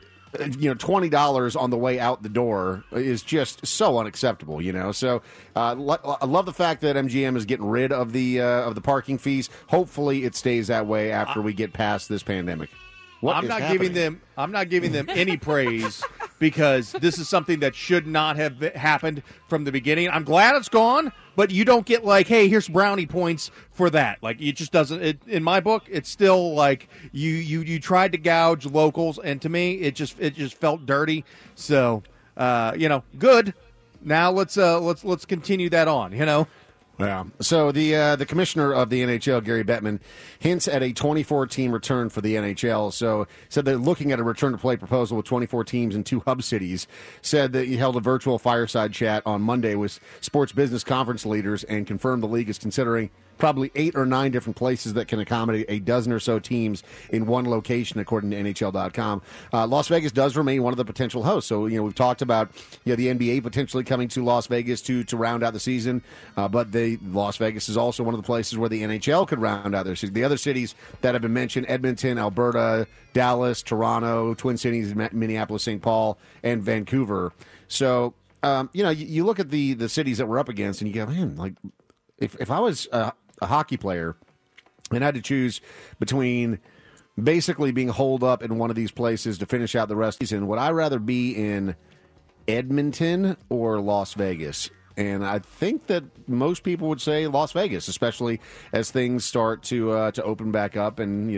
$20 on the way out the door is just so unacceptable, So I love the fact that MGM is getting rid of the parking fees. Hopefully, it stays that way after we get past this pandemic. I'm not giving them any praise because this is something that should not have happened from the beginning. I'm glad it's gone, but you don't get like, hey, here's brownie points for that. Like, it just doesn't. In my book, it's still like you tried to gouge locals, and to me, it just felt dirty. So, good. Now let's continue that on. Yeah. So the commissioner of the NHL, Gary Bettman, hints at a 24-team return for the NHL. So said they're looking at a return-to-play proposal with 24 teams in 2 hub cities. Said that he held a virtual fireside chat on Monday with sports business conference leaders and confirmed the league is considering probably 8 or 9 different places that can accommodate a dozen or so teams in one location, according to NHL.com. Las Vegas does remain one of the potential hosts. So, we've talked about the NBA potentially coming to Las Vegas to round out the season, but Las Vegas is also one of the places where the NHL could round out their season. The other cities that have been mentioned, Edmonton, Alberta, Dallas, Toronto, Twin Cities, Minneapolis, St. Paul, and Vancouver. So, you look at the cities that we're up against and you go, man, like, if I was a hockey player and I had to choose between basically being holed up in one of these places to finish out the rest of the season. Would I rather be in Edmonton or Las Vegas? And I think that most people would say Las Vegas, especially as things start to open back up, and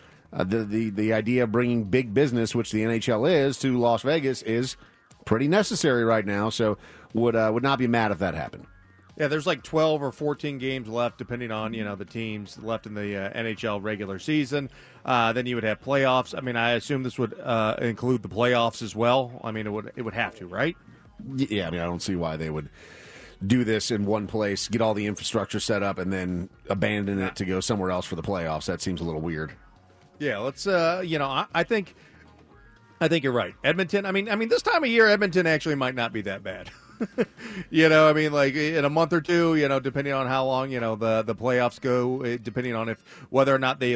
the idea of bringing big business, which the NHL is, to Las Vegas is pretty necessary right now. So would not be mad if that happened. Yeah, there's like 12 or 14 games left, depending on the teams left in the NHL regular season. Then you would have playoffs. I mean, I assume this would include the playoffs as well. I mean, it would have to, right? Yeah, I mean, I don't see why they would do this in one place, get all the infrastructure set up, and then abandon it to go somewhere else for the playoffs. That seems a little weird. Yeah, let's. I think you're right. Edmonton. I mean, this time of year, Edmonton actually might not be that bad. I mean, like in a month or two, depending on how long the playoffs go, depending on whether or not they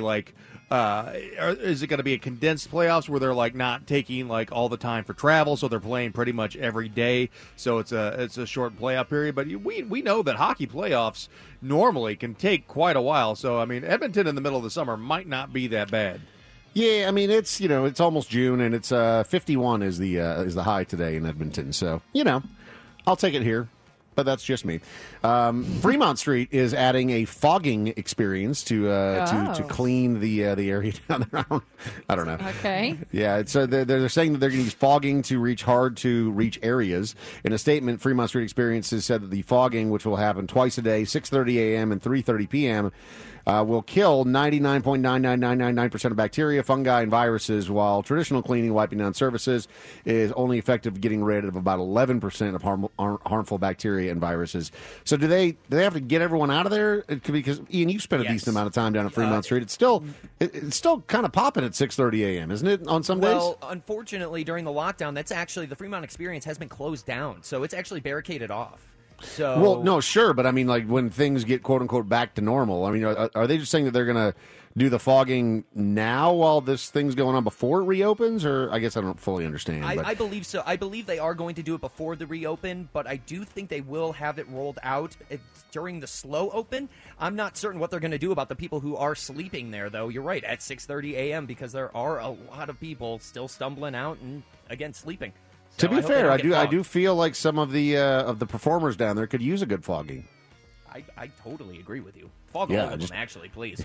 is it going to be a condensed playoffs where they're like not taking like all the time for travel, so they're playing pretty much every day, so it's a short playoff period. But we know that hockey playoffs normally can take quite a while. So I mean, Edmonton in the middle of the summer might not be that bad. Yeah, I mean it's it's almost June, and it's 51 is the high today in Edmonton. So I'll take it here, but that's just me. Fremont Street is adding a fogging experience to clean the area down there. I don't know. Okay. Yeah, so they're saying that they're going to use fogging to reach hard-to-reach areas. In a statement, Fremont Street Experiences said that the fogging, which will happen twice a day, 6:30 a.m. and 3:30 p.m., will kill 99.99999% of bacteria, fungi, and viruses, while traditional cleaning, wiping down surfaces, is only effective getting rid of about 11% of harmful bacteria and viruses. So do they have to get everyone out of there? Because, Ian, you spent a decent amount of time down at Fremont Street. It's still kind of popping at 6:30 a.m., isn't it, on some days? Well, unfortunately, during the lockdown, that's actually, the Fremont Experience has been closed down, so it's actually barricaded off. So, well, no, sure, but I mean, like when things get "quote unquote" back to normal. I mean, are they just saying that they're going to do the fogging now while this thing's going on before it reopens? Or I guess I don't fully understand. I believe so. I believe they are going to do it before the reopen, but I do think they will have it rolled out during the slow open. I'm not certain what they're going to do about the people who are sleeping there, though. You're right, at 6:30 a.m. because there are a lot of people still stumbling out and again sleeping. To be fair, I do feel like some of the performers down there could use a good fogging. I totally agree with you. Fog all of them, actually, please.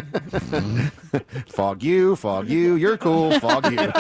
Fog you, you're cool, fog you.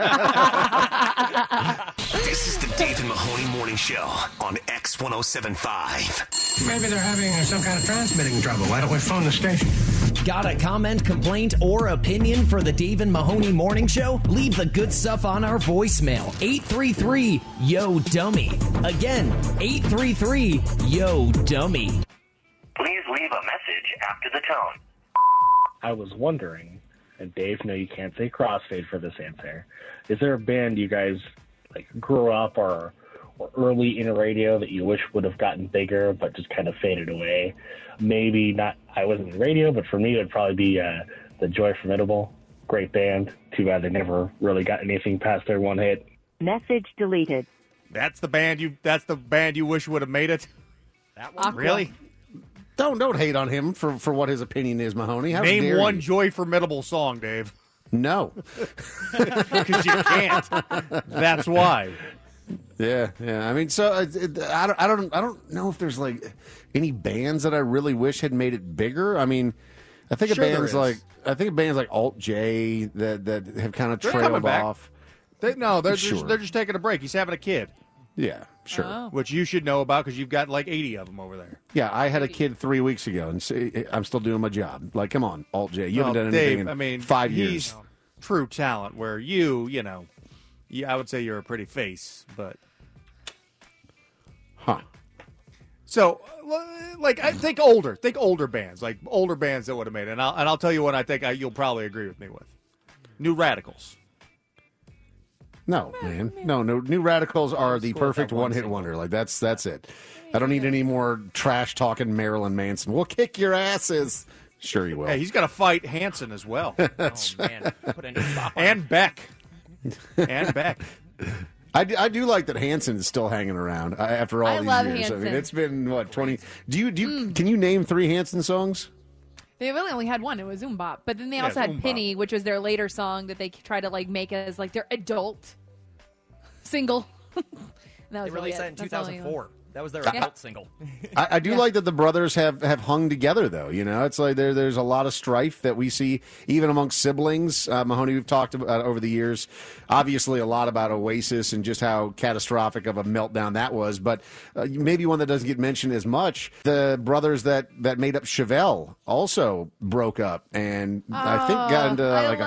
This is the Dave and Mahoney Morning Show on X1075. Maybe they're having some kind of transmitting trouble. Why don't we phone the station? Got a comment, complaint, or opinion for the Dave and Mahoney Morning Show? Leave the good stuff on our voicemail. 833-YO-DUMMY. Again, 833-YO-DUMMY. Please leave a message after the tone. I was wondering, and Dave, no, you can't say Crossfade for this answer. Is there a band you guys grew up or early in radio that you wish would have gotten bigger but just kind of faded away? Maybe not. I wasn't in radio, but for me, it would probably be the Joy Formidable. Great band. Too bad they never really got anything past their one hit. Message deleted. That's the band you wish would have made it. That one, really? Don't hate on him for what his opinion is, Mahoney. How Name dare one you? Joy Formidable song, Dave. No, because you can't. That's why. Yeah. I mean, so I don't know if there's like any bands that I really wish had made it bigger. I mean, I think of bands like Alt J that have kind of trailed off. They're just taking a break. He's having a kid. Yeah, sure. Oh. Which you should know about because you've got like 80 of them over there. Yeah, I had a kid 3 weeks ago, and I'm still doing my job. Like, come on, Alt J, you haven't done anything in 5 years. He's true talent. Where I would say you're a pretty face, but So, I think older bands, like older bands that would have made it. And I'll tell you what I think you'll probably agree with me with. New Radicals. No, man. No. New Radicals are the perfect one-hit wonder. Like, that's it. I don't need any more trash-talking Marilyn Manson. We'll kick your asses. Sure you will. Hey, he's got to fight Hanson as well. Man. Put a new stop on and Beck. And Beck. I do like that Hanson is still hanging around after all these love years. Hanson. I mean, it's been, 20... Can you name 3 Hanson songs? They really only had one. It was Bop. But then they Yeah, also had Bop. Penny, which was their later song that they try to like make as like their adult single. That They was really released that in That's all you know. 2004. That was their Yeah. adult single. I do like that the brothers have hung together, though. You know, it's like there's a lot of strife that we see even amongst siblings. Mahoney, we've talked about over the years, obviously a lot about Oasis and just how catastrophic of a meltdown that was. But maybe one that doesn't get mentioned as much, the brothers that made up Chevelle also broke up, and I think got into like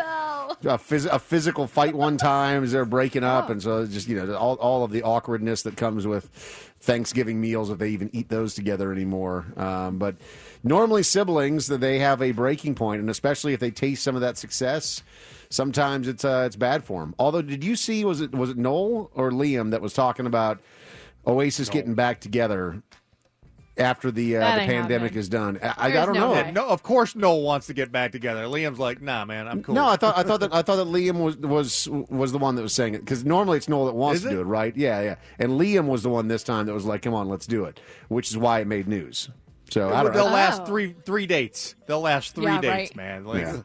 a physical fight one time as they're breaking up, and so just all of the awkwardness that comes with Thanksgiving meals, if they even eat those together anymore. But normally siblings, they have a breaking point, and especially if they taste some of that success, sometimes it's bad for them. Although, did you see, was it Noel or Liam that was talking about Oasis getting back together after the pandemic is done? I don't know. Yeah, no, of course, Noel wants to get back together. Liam's like, nah, man, I'm cool. No, I thought that Liam was the one that was saying it, because normally it's Noel that wants to do it, right? Yeah. And Liam was the one this time that was like, come on, let's do it, which is why it made news. So I don't know. They'll last three dates. They'll last three dates, right. man. Like, Yeah.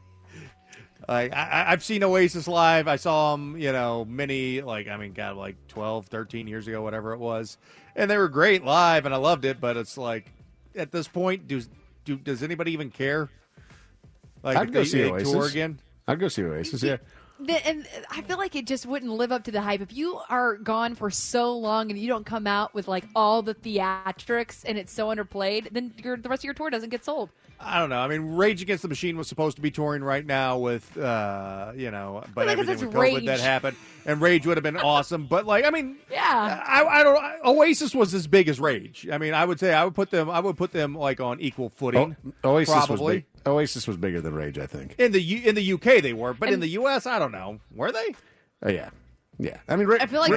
like I've seen Oasis live. I saw them, many, 12, 13 years ago, whatever it was. And they were great live, and I loved it. But it's like, at this point, does anybody even care? Like, I'd if go they see Oasis. tour again? I'd go see Oasis, yeah. And I feel like it just wouldn't live up to the hype. If you are gone for so long and you don't come out with like all the theatrics and it's so underplayed, then the rest of your tour doesn't get sold. I don't know. I mean, Rage Against the Machine was supposed to be touring right now with, but everything with COVID Rage. that happened, and Rage would have been awesome. But Yeah. I don't. Oasis was as big as Rage. I mean, I would say I would put them like on equal footing. Oasis probably. was big. Oasis was bigger than Rage, I think. In the UK they were, but in the US I don't know. Were they? Oh yeah. I mean, I feel like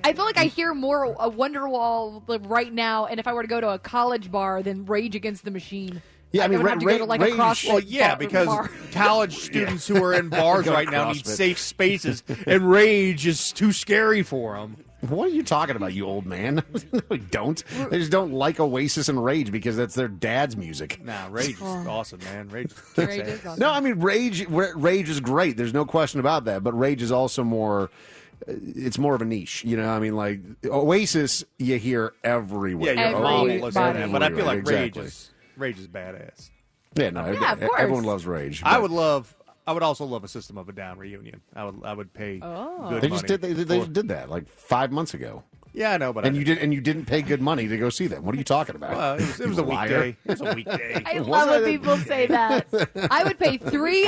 I hear more a Wonderwall right now, and if I were to go to a college bar, than Rage Against the Machine. Yeah, I mean, would have to go to like a Rage- CrossFit Well, yeah, because bar. college students who are in bars Go to right now need CrossFit. safe spaces, and Rage is too scary for them. What are you talking about, you old man? No, we don't. They just don't like Oasis and Rage because that's their dad's music. Nah, Rage is awesome, man. Rage is awesome. No, I mean, Rage is great. There's no question about that. But Rage is also more. It's more of a niche, I mean, like Oasis, you hear everywhere. Yeah, you're all listening to that, Everywhere. but I feel like Exactly. Rage is badass. Yeah, no, Yeah, of course. everyone loves Rage. I but would also love a System of a Down reunion. I would pay good They money. just did. They just did that like 5 months ago. Yeah, I know, but you didn't pay good money to go see them. What are you talking about? Well, it was a weekday. It was a weekday. I love when people say that. I would pay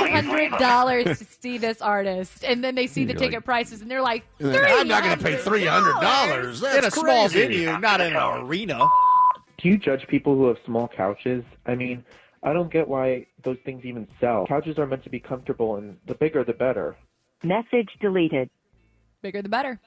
$300 to see this artist, and then they see the You're ticket like- prices, and they're like, I'm not going to pay $300. That's in a small crazy. venue, not in an arena. Do you judge people who have small couches? I mean, I don't get why those things even sell. Couches are meant to be comfortable, and the bigger the better. Message deleted. bigger the better.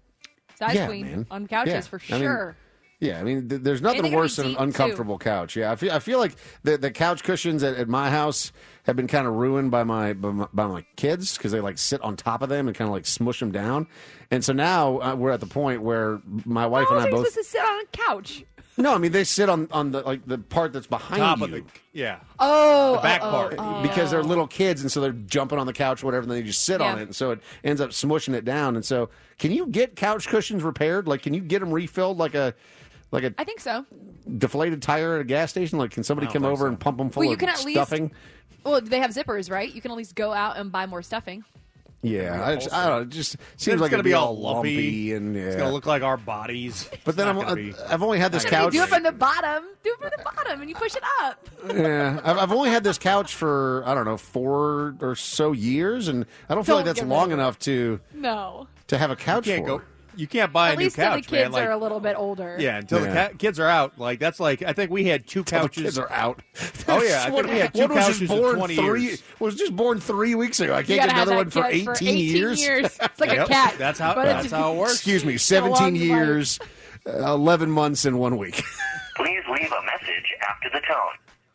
Size Yeah, queen man. on couches Yeah. for I mean, sure. Yeah, I mean, there's And nothing they're gonna worse be than an deep, uncomfortable couch. Yeah, I feel like the couch cushions at my house have been kind of ruined by my kids because they like sit on top of them and kind of like smush them down. And so now we're at the point where my wife How and are I you both. supposed to sit on a couch? No, I mean they sit on the like the part that's behind Top you. of the yeah. Oh, The back part. Because they're little kids, and so they're jumping on the couch, or whatever, and they just sit on Yeah. it, and so it ends up smushing it down. And so, can you get couch cushions repaired? Like, can you get them refilled, like a I think so. deflated tire at a gas station? Like, can somebody come over and pump them full Well, you of can at stuffing? least. Well, they have zippers, right? You can at least go out and buy more stuffing. Yeah, I don't know. It just seems It's like gonna it'd be all lumpy, and It's gonna look like our bodies. But then I've only had this You couch. do it from the bottom. Do it from the bottom, and you push it up. Yeah, I've only had this couch for I don't know 4 or so years, and I don't feel like Don't that's get long rid of enough to No. have a couch can't for. go. You can't buy At a new least till couch, the kids man. Like, are a little bit older. yeah, until Yeah. the kids are out. Like that's like I think we had two Till the couches. kids are out. Oh yeah, I think we had two One was couches just in born 20 three. years. Was just born 3 weeks ago. I You can't gotta get have another that one for kid 18 years. It's like Yep, a cat. That's how. but That's it's- how it works. Excuse me, long 17 life. years, 11 months, and 1 week. Please leave a message after the tone.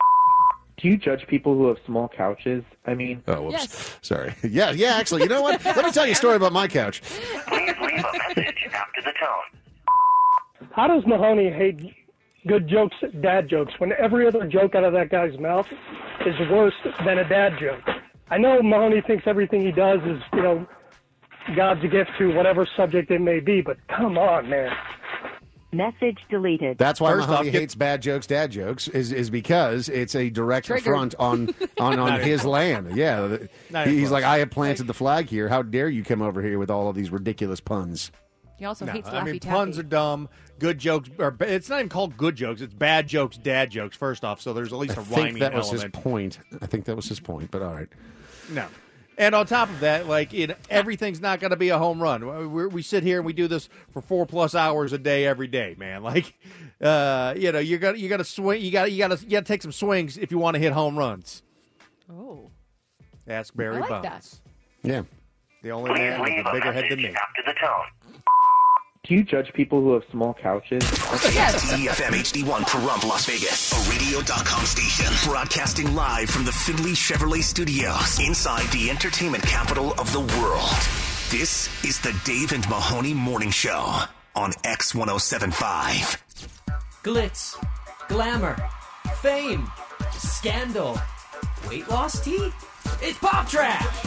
Do you judge people who have small couches? I mean, Oh, whoops. Yes. Sorry. Yeah, actually, you know what? Let me tell you a story about my couch. Please leave a message after the tone. How does Mahoney hate good jokes, dad jokes, when every other joke out of that guy's mouth is worse than a dad joke. I know Mahoney thinks everything he does is, God's gift to whatever subject it may be, but come on, man. Message deleted. That's why Mahoney hates bad jokes, dad jokes, is because it's a direct affront on his land. Yeah. He's like, I have planted the flag here. How dare you come over here with all of these ridiculous puns? He also hates Laffy Taffy. Puns are dumb. Good jokes, it's not even called good jokes. It's bad jokes, dad jokes, first off. So there's at least a rhyming element. I think that was his point, but all right. No. And on top of that, everything's not going to be a home run. We sit here and we do this for 4+ hours a day, every day, man. You got to swing. You got to take some swings if you want to hit home runs. Oh, ask Barry Bonds. That. Yeah, the only man with a bigger head than me. After the tone. Do you judge people who have small couches? Yes. EFM HD1 Pahrump, Las Vegas. A radio.com station. Broadcasting live from the Findlay Chevrolet Studios. Inside the entertainment capital of the world. This is the Dave and Mahoney Morning Show on X1075. Glitz, glamour, fame, scandal, weight loss tea. It's pop trash.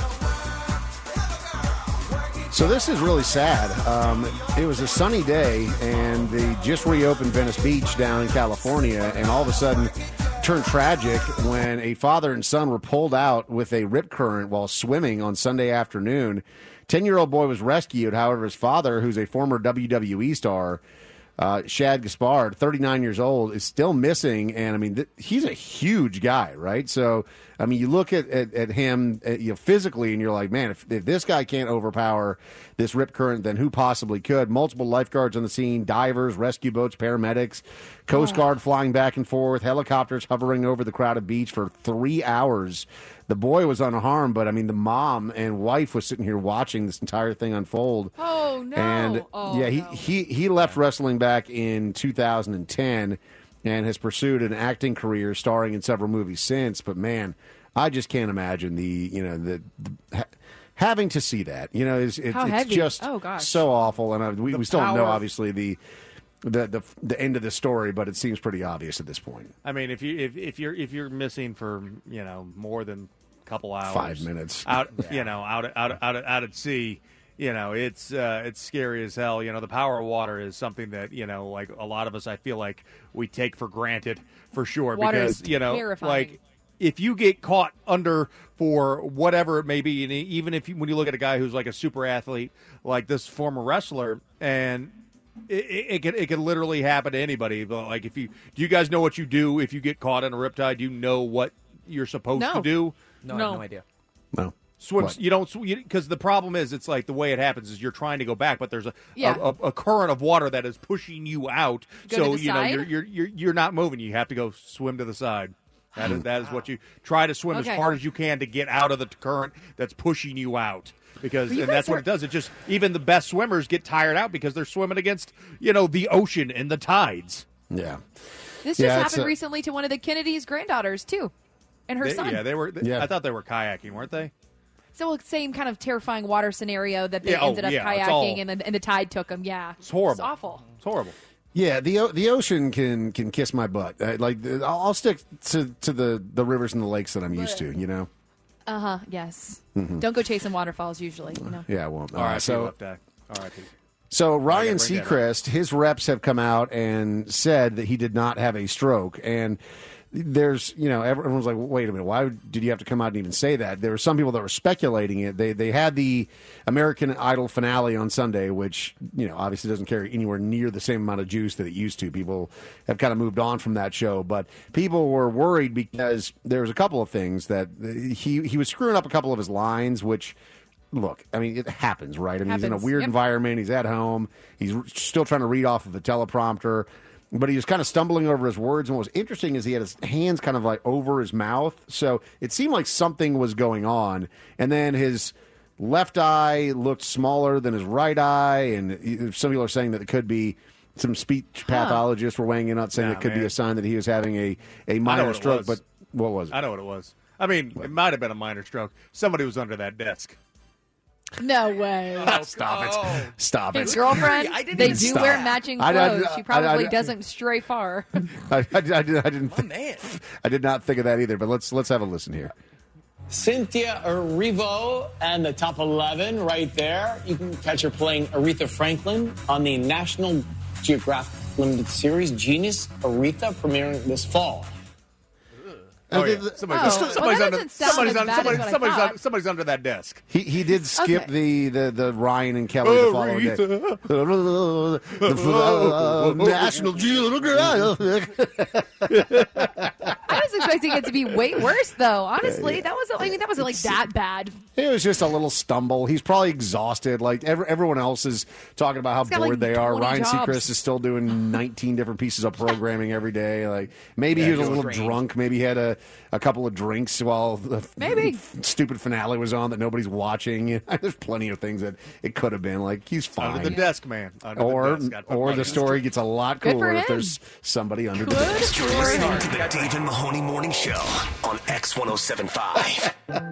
So this is really sad. It was a sunny day, and they just reopened Venice Beach down in California, and all of a sudden turned tragic when a father and son were pulled out with a rip current while swimming on Sunday afternoon. 10-year-old boy was rescued. However, his father, who's a former WWE star, Shad Gaspard, 39 years old, is still missing. And, I mean, he's a huge guy, right? So, I mean, you look at him physically, and you're like, man, if this guy can't overpower this rip current, then who possibly could? Multiple lifeguards on the scene, divers, rescue boats, paramedics, Coast Guard flying back and forth, helicopters hovering over the crowded beach for 3 hours. The boy was unharmed, but, I mean, the mom and wife was sitting here watching this entire thing unfold. Oh, no. And, he left wrestling back in 2010 and has pursued an acting career starring in several movies since. But, man, I just can't imagine having to see that. It's just so awful. And we still don't know, obviously, the end of the story, but it seems pretty obvious at this point. I mean, if you're missing for more than a couple hours, 5 minutes out at sea, it's scary as hell. The power of water is something that like a lot of us, I feel like we take for granted for sure. Water because is terrifying. like if you get caught under for whatever it may be, and even when you look at a guy who's like a super athlete, like this former wrestler, and it can literally happen to anybody. But like, do you guys know what you do if you get caught in a riptide? Do you know what you're supposed to do? No, I have no idea. No. Swim. You don't, because the problem is, it's like the way it happens is you're trying to go back, but there's a current of water that is pushing you out. Go to the side? You're not moving. You have to go swim to the side. That is what you try to swim as hard as you can to get out of the current that's pushing you out. And that's what it does. It just, even the best swimmers get tired out because they're swimming against, the ocean and the tides. Yeah. This just happened recently to one of the Kennedy's granddaughters, too, and her son. Yeah, they were. I thought they were kayaking, weren't they? So same kind of terrifying water scenario that they ended up kayaking, and the tide took them. Yeah. It's horrible. It's awful. It's horrible. Yeah, the ocean can kiss my butt. I'll stick to the rivers and the lakes that I'm used to, Yes. Mm-hmm. Don't go chasing waterfalls usually. Yeah, I won't. All right, so R.I.P. So Ryan Seacrest, his reps have come out and said that he did not have a stroke. And there's, everyone's like, wait a minute, why did you have to come out and even say that? There were some people that were speculating it. They had the American Idol finale on Sunday, which, obviously doesn't carry anywhere near the same amount of juice that it used to. People have kind of moved on from that show. But people were worried because there was a couple of things that he was screwing up a couple of his lines, which... Look, I mean, it happens, right? I mean, he's in a weird environment. He's at home. He's still trying to read off of the teleprompter. But he was kind of stumbling over his words. And what was interesting is he had his hands kind of like over his mouth. So it seemed like something was going on. And then his left eye looked smaller than his right eye. And some people are saying that it could be some speech pathologists were weighing in on saying it could be a sign that he was having a minor stroke. But what was it? I know what it was. I mean, it might have been a minor stroke. Somebody was under that desk. No way. Stop it. Stop His it. girlfriend, I didn't they even do stop. wear matching I- clothes. I- She probably I- doesn't stray far. I didn't Oh, man. I did not think of that either, but let's have a listen here. Cynthia Erivo and the top 11 right there. You can catch her playing Aretha Franklin on the National Geographic Limited Series Genius Aretha, premiering this fall. Yeah. Somebody's under that desk. He did skip the Ryan and Kelly the following day. The National Geographic. I was expecting it to be way worse, though. Honestly, that wasn't like that bad. It was just a little stumble. He's probably exhausted. Like everyone else is talking about how He's got, bored like, they are. 20 Ryan jobs. Seacrest is still doing 19 different pieces of programming every day. Like maybe he was a little drunk. Maybe he had a couple of drinks while the stupid finale was on that nobody's watching. You know, there's plenty of things that it could have been. Like he's fine. Under the desk, man. Under or the desk. or the story gets a lot Good cooler for if him. there's somebody under the desk. You're listening to the Dave and Mahoney Morning Show on X1075.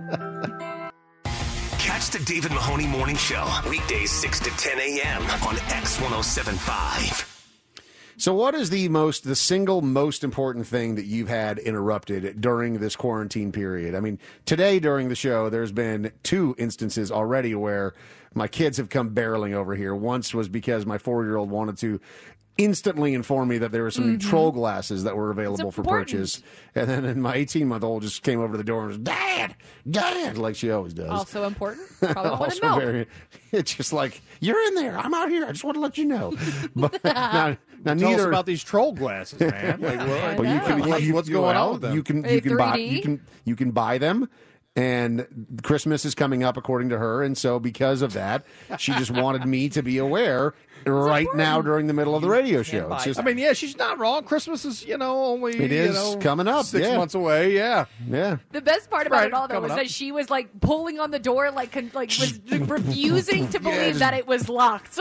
Catch the Dave and Mahoney Morning Show weekdays 6 to 10 a.m. on X1075. So what is the single most important thing that you've had interrupted during this quarantine period? I mean, today during the show, there's been 2 instances already where my kids have come barreling over here. Once was because my 4-year-old wanted to instantly inform me that there were some new troll glasses that were available for purchase. And then my 18-month-old just came over to the door and was, Dad, like she always does. Also important. Probably wanted Also milk. it's just like, you're in there. I'm out here. I just want to let you know. But now Tell neither us about these troll glasses, man. Like, Well, you can, what's going on with them? You can buy you can buy them, and Christmas is coming up according to her, and so because of that, she just wanted me to be aware right now during the middle of the radio show. It's just, I mean, yeah, she's not wrong. Christmas is, only It is coming up, 6 yeah. months away. Yeah. The best part about Right, it all, though, coming was up. that she was like pulling on the door, like was refusing to believe just- that it was locked.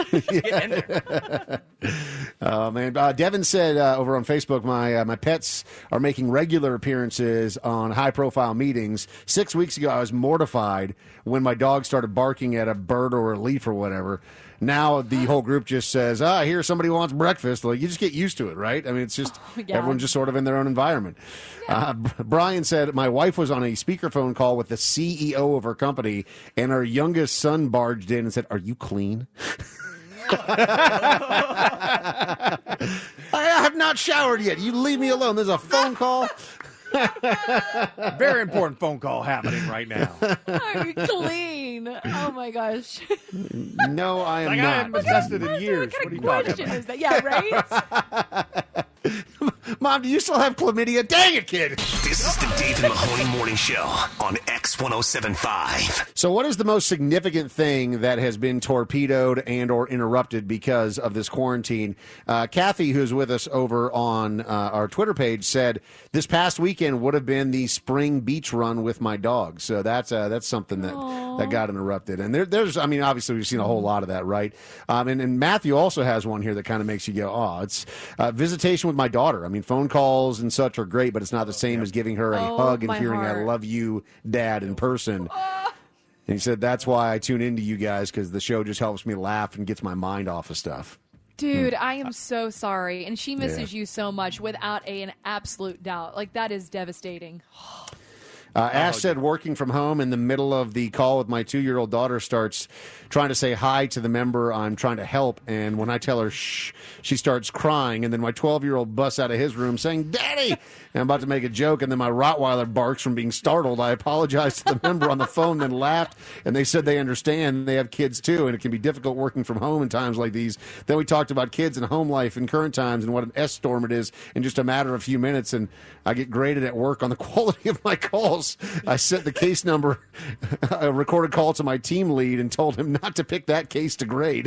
Oh man, Devin said over on Facebook, my pets are making regular appearances on high-profile meetings. 6 weeks ago, I was mortified when my dog started barking at a bird or a leaf or whatever. Now the whole group just says, I hear somebody wants breakfast. Like, you just get used to it, right? I mean, it's just everyone's just sort of in their own environment. Brian said, my wife was on a speakerphone call with the CEO of her company, and her youngest son barged in and said, are you clean? I have not showered yet. You leave me alone. There's a phone call. Very important phone call happening right now. Are you clean? Oh my gosh. No, I am Like, not. I haven't been tested in years. What kind of What are you talking question about? is that? Yeah, right? Mom, do you still have chlamydia? Dang it, kid. This is the Dave and Mahoney Morning Show on X1075. So what is the most significant thing that has been torpedoed and or interrupted because of this quarantine? Kathy, who's with us over on our Twitter page, said this past weekend would have been the spring beach run with my dog. So that's something that got interrupted. And there's, I mean, obviously we've seen a whole lot of that, right? And Matthew also has one here that kind of makes you go, oh, it's visitation with my daughter. I mean, phone calls and such are great, but it's not the same as giving her a hug and my hearing heart. I love you, Dad, in person. And he said, that's why I tune into you guys, because the show just helps me laugh and gets my mind off of stuff. Dude, I am so sorry. And she misses you so much without an absolute doubt. Like, that is devastating. Ash said working from home in the middle of the call with my 2-year-old daughter starts trying to say hi to the member I'm trying to help. And when I tell her shh, she starts crying. And then my 12-year-old busts out of his room saying, Daddy! And I'm about to make a joke. And then my Rottweiler barks from being startled. I apologized to the member on the phone, then laughed. And they said they understand. They have kids too. And it can be difficult working from home in times like these. Then we talked about kids and home life in current times and what an S storm it is in just a matter of a few minutes. And I get graded at work on the quality of my calls. I sent the case number, a recorded call to my team lead and told him not to pick that case to grade.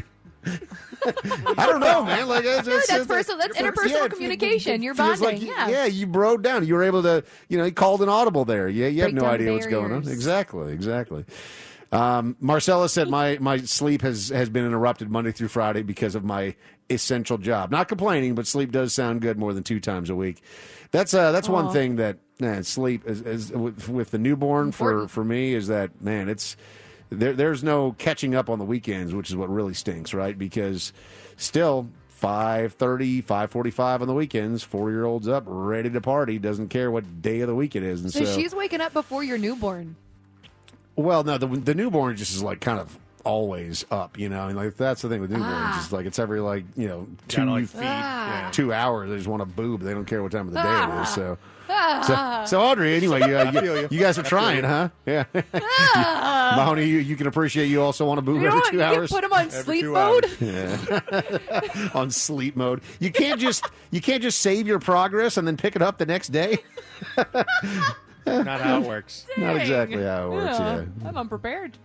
I don't know, man. Like That's personal. That's interpersonal communication. You're feels bonding. like you broke down. You were able to, he called an audible there. Yeah, you have Break no down idea what's going on. barriers. Exactly. Marcella said my sleep has been interrupted Monday through Friday because of my essential job. Not complaining, but sleep does sound good more than 2 times a week. That's one thing that sleep is with the newborn for me is that, man, it's there's no catching up on the weekends, which is what really stinks, right? Because still 5:30, 5:45 on the weekends, 4-year-olds up, ready to party, doesn't care what day of the week it is. And So she's waking up before your newborn. well, no, the newborn just is like kind of always up, you know. I mean, like that's the thing with newborns. It's like it's every like 2 hours. They just want a boob. They don't care what time of the day it is. So Audrey, anyway, you guys are trying, huh? Yeah. Mahoney, you can appreciate you also want a boob every 2 hours. You put them on sleep mode. Yeah. On sleep mode. You can't just save your progress and then pick it up the next day. Not how it works. Not exactly how it works. Yeah. I'm unprepared.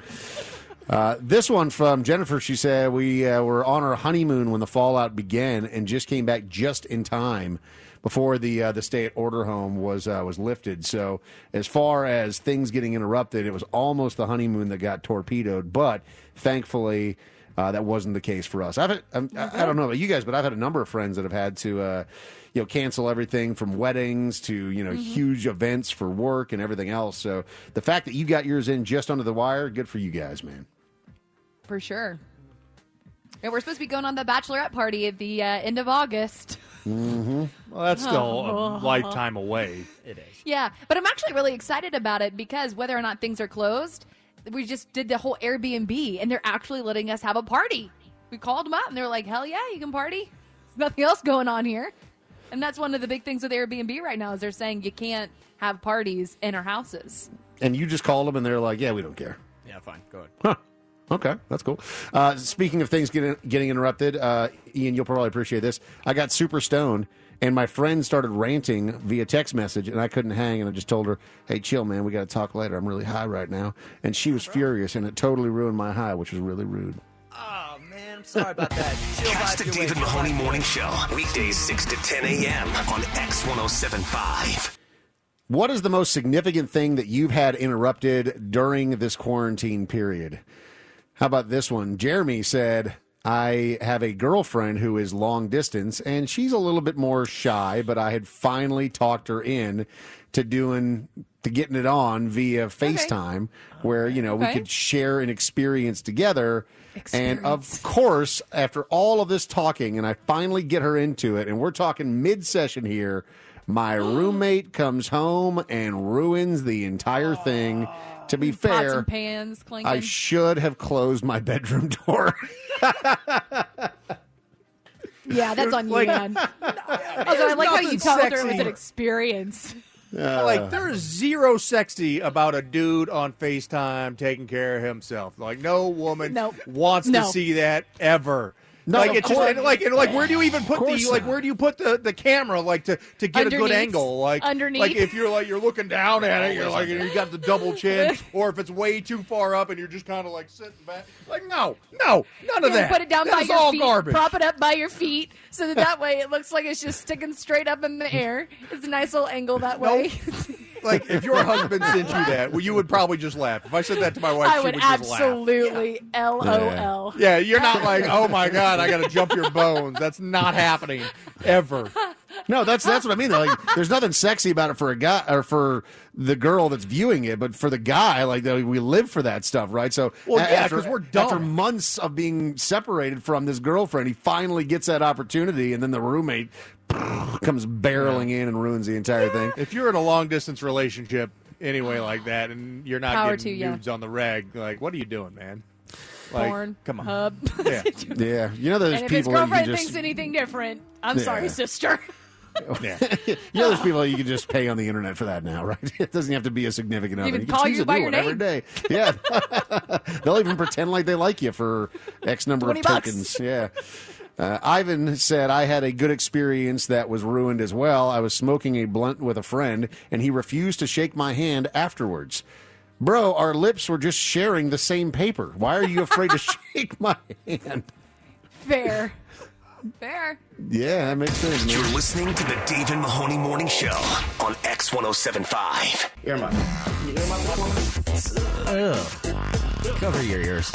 This one from Jennifer. She said we were on our honeymoon when the fallout began and just came back just in time before the stay-at-order home was lifted. So as far as things getting interrupted, it was almost the honeymoon that got torpedoed. But thankfully, that wasn't the case for us. I don't know about you guys, but I've had a number of friends that have had to cancel everything from weddings to huge events for work and everything else. So the fact that you got yours in just under the wire, good for you guys, man. For sure. And we're supposed to be going on the bachelorette party at the end of August. Mm-hmm. Well, that's still a lifetime away. It is. Yeah, but I'm actually really excited about it because whether or not things are closed, we just did the whole Airbnb, and they're actually letting us have a party. We called them up, and they're like, hell yeah, you can party. There's nothing else going on here. And that's one of the big things with Airbnb right now is they're saying you can't have parties in our houses. And you just called them, and they're like, yeah, we don't care. Yeah, fine. Go ahead. Huh. Okay, that's cool. Speaking of things getting interrupted, Ian, you'll probably appreciate this. I got super stoned, and my friend started ranting via text message, and I couldn't hang, and I just told her, hey, chill, man, we got to talk later. I'm really high right now. And she was furious, and it totally ruined my high, which was really rude. Oh, man, I'm sorry about that. Catch the David Mahoney Morning Show, weekdays 6 to 10 a.m. on X1075. What is the most significant thing that you've had interrupted during this quarantine period? How about this one? Jeremy said, I have a girlfriend who is long distance, and she's a little bit more shy, but I had finally talked her in to getting it on via FaceTime, where, we could share an experience together. And of course, after all of this talking, and I finally get her into it, and we're talking mid-session here, my roommate comes home and ruins the entire thing. To be fair, pots and pans clinking. I should have closed my bedroom door. Yeah, that's on you, man. I like how you told her it was an experience. There's zero sexy about a dude on FaceTime taking care of himself. Like, no woman wants to see that ever. No, like it's just where do you even put where do you put the camera to get a good angle? Like underneath. Like if you're looking down at it, you're like you got the double chin, or if it's way too far up and you're just kind of like sitting back. Like none of that. Put it down by your all feet. Garbage. Prop it up by your feet so that way it looks like it's just sticking straight up in the air. It's a nice little angle that way. Like if your husband sent you that, well, you would probably just laugh. If I said that to my wife, I she would just laugh. absolutely LOL. Yeah, you're not like, oh my God, I got to jump your bones. That's not happening ever. No, that's what I mean. Like, there's nothing sexy about it for a guy or for the girl that's viewing it, but for the guy, like we live for that stuff, right? So, because we're dumb. After months of being separated from this girlfriend, he finally gets that opportunity, and then the roommate comes barreling in and ruins the entire thing. If you're in a long distance relationship anyway like that, and you're not getting nudes on the reg, like, what are you doing, man? Like, porn, come on. hub. Yeah. There's and if people his that girlfriend you can thinks anything different, I'm sorry, sister. Yeah. There's people that you can just pay on the internet for that now, right? It doesn't have to be a significant other. Even You can call choose you to by do your one every name. day. Yeah. They'll even pretend like they like you for X number of $20. tokens. Yeah. Ivan said, I had a good experience that was ruined as well. I was smoking a blunt with a friend, and he refused to shake my hand afterwards. Bro, our lips were just sharing the same paper. Why are you afraid to shake my hand? Fair. Yeah, that makes sense, man. You're listening to the David Mahoney Morning Show on X1075. You hear my Cover your ears.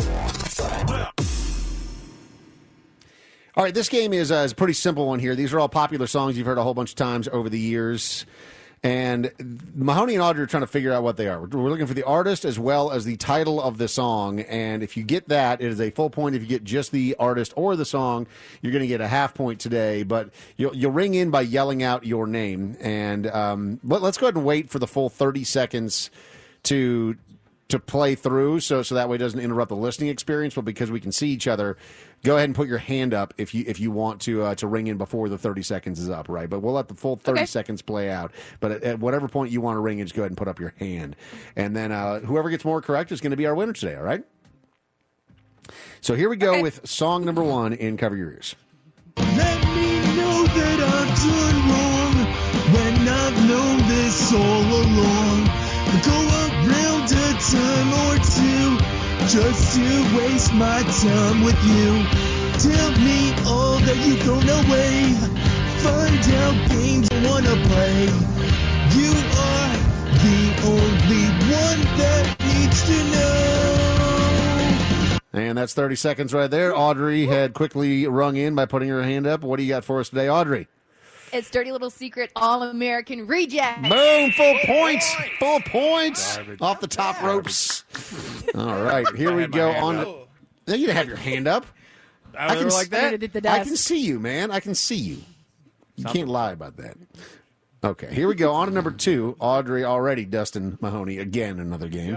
All right, this game is a pretty simple one here. These are all popular songs you've heard a whole bunch of times over the years. And Mahoney and Audrey are trying to figure out what they are. We're looking for the artist as well as the title of the song. And if you get that, it is a full point. If you get just the artist or the song, you're going to get a half point today. But you'll ring in by yelling out your name. And but let's go ahead and wait for the full 30 seconds to play through, so that way it doesn't interrupt the listening experience. But because we can see each other, go ahead and put your hand up if you want to ring in before the 30 seconds is up, right? But we'll let the full 30 seconds play out. But at whatever point you want to ring in, just go ahead and put up your hand. And then whoever gets more correct is going to be our winner today, all right? So here we go with song number 1 in Cover Your Ears. Let me know that I've done wrong when I've known this all along. Go around a time or two just to waste my time with you. Tell me all that you've thrown away. Find out games I wanna play. You are the only one that needs to know. And that's 30 seconds right there. Audrey had quickly rung in by putting her hand up. What do you got for us today, Audrey? It's Dirty Little Secret All-American Reject. Boom, full points. Full points. Off the top ropes. All right, here we go. You didn't have your hand up. I can like that. I can see you, man. I can see you. You can't lie about that. Okay, here we go. On to number 2. Audrey already dusting Mahoney again, another game.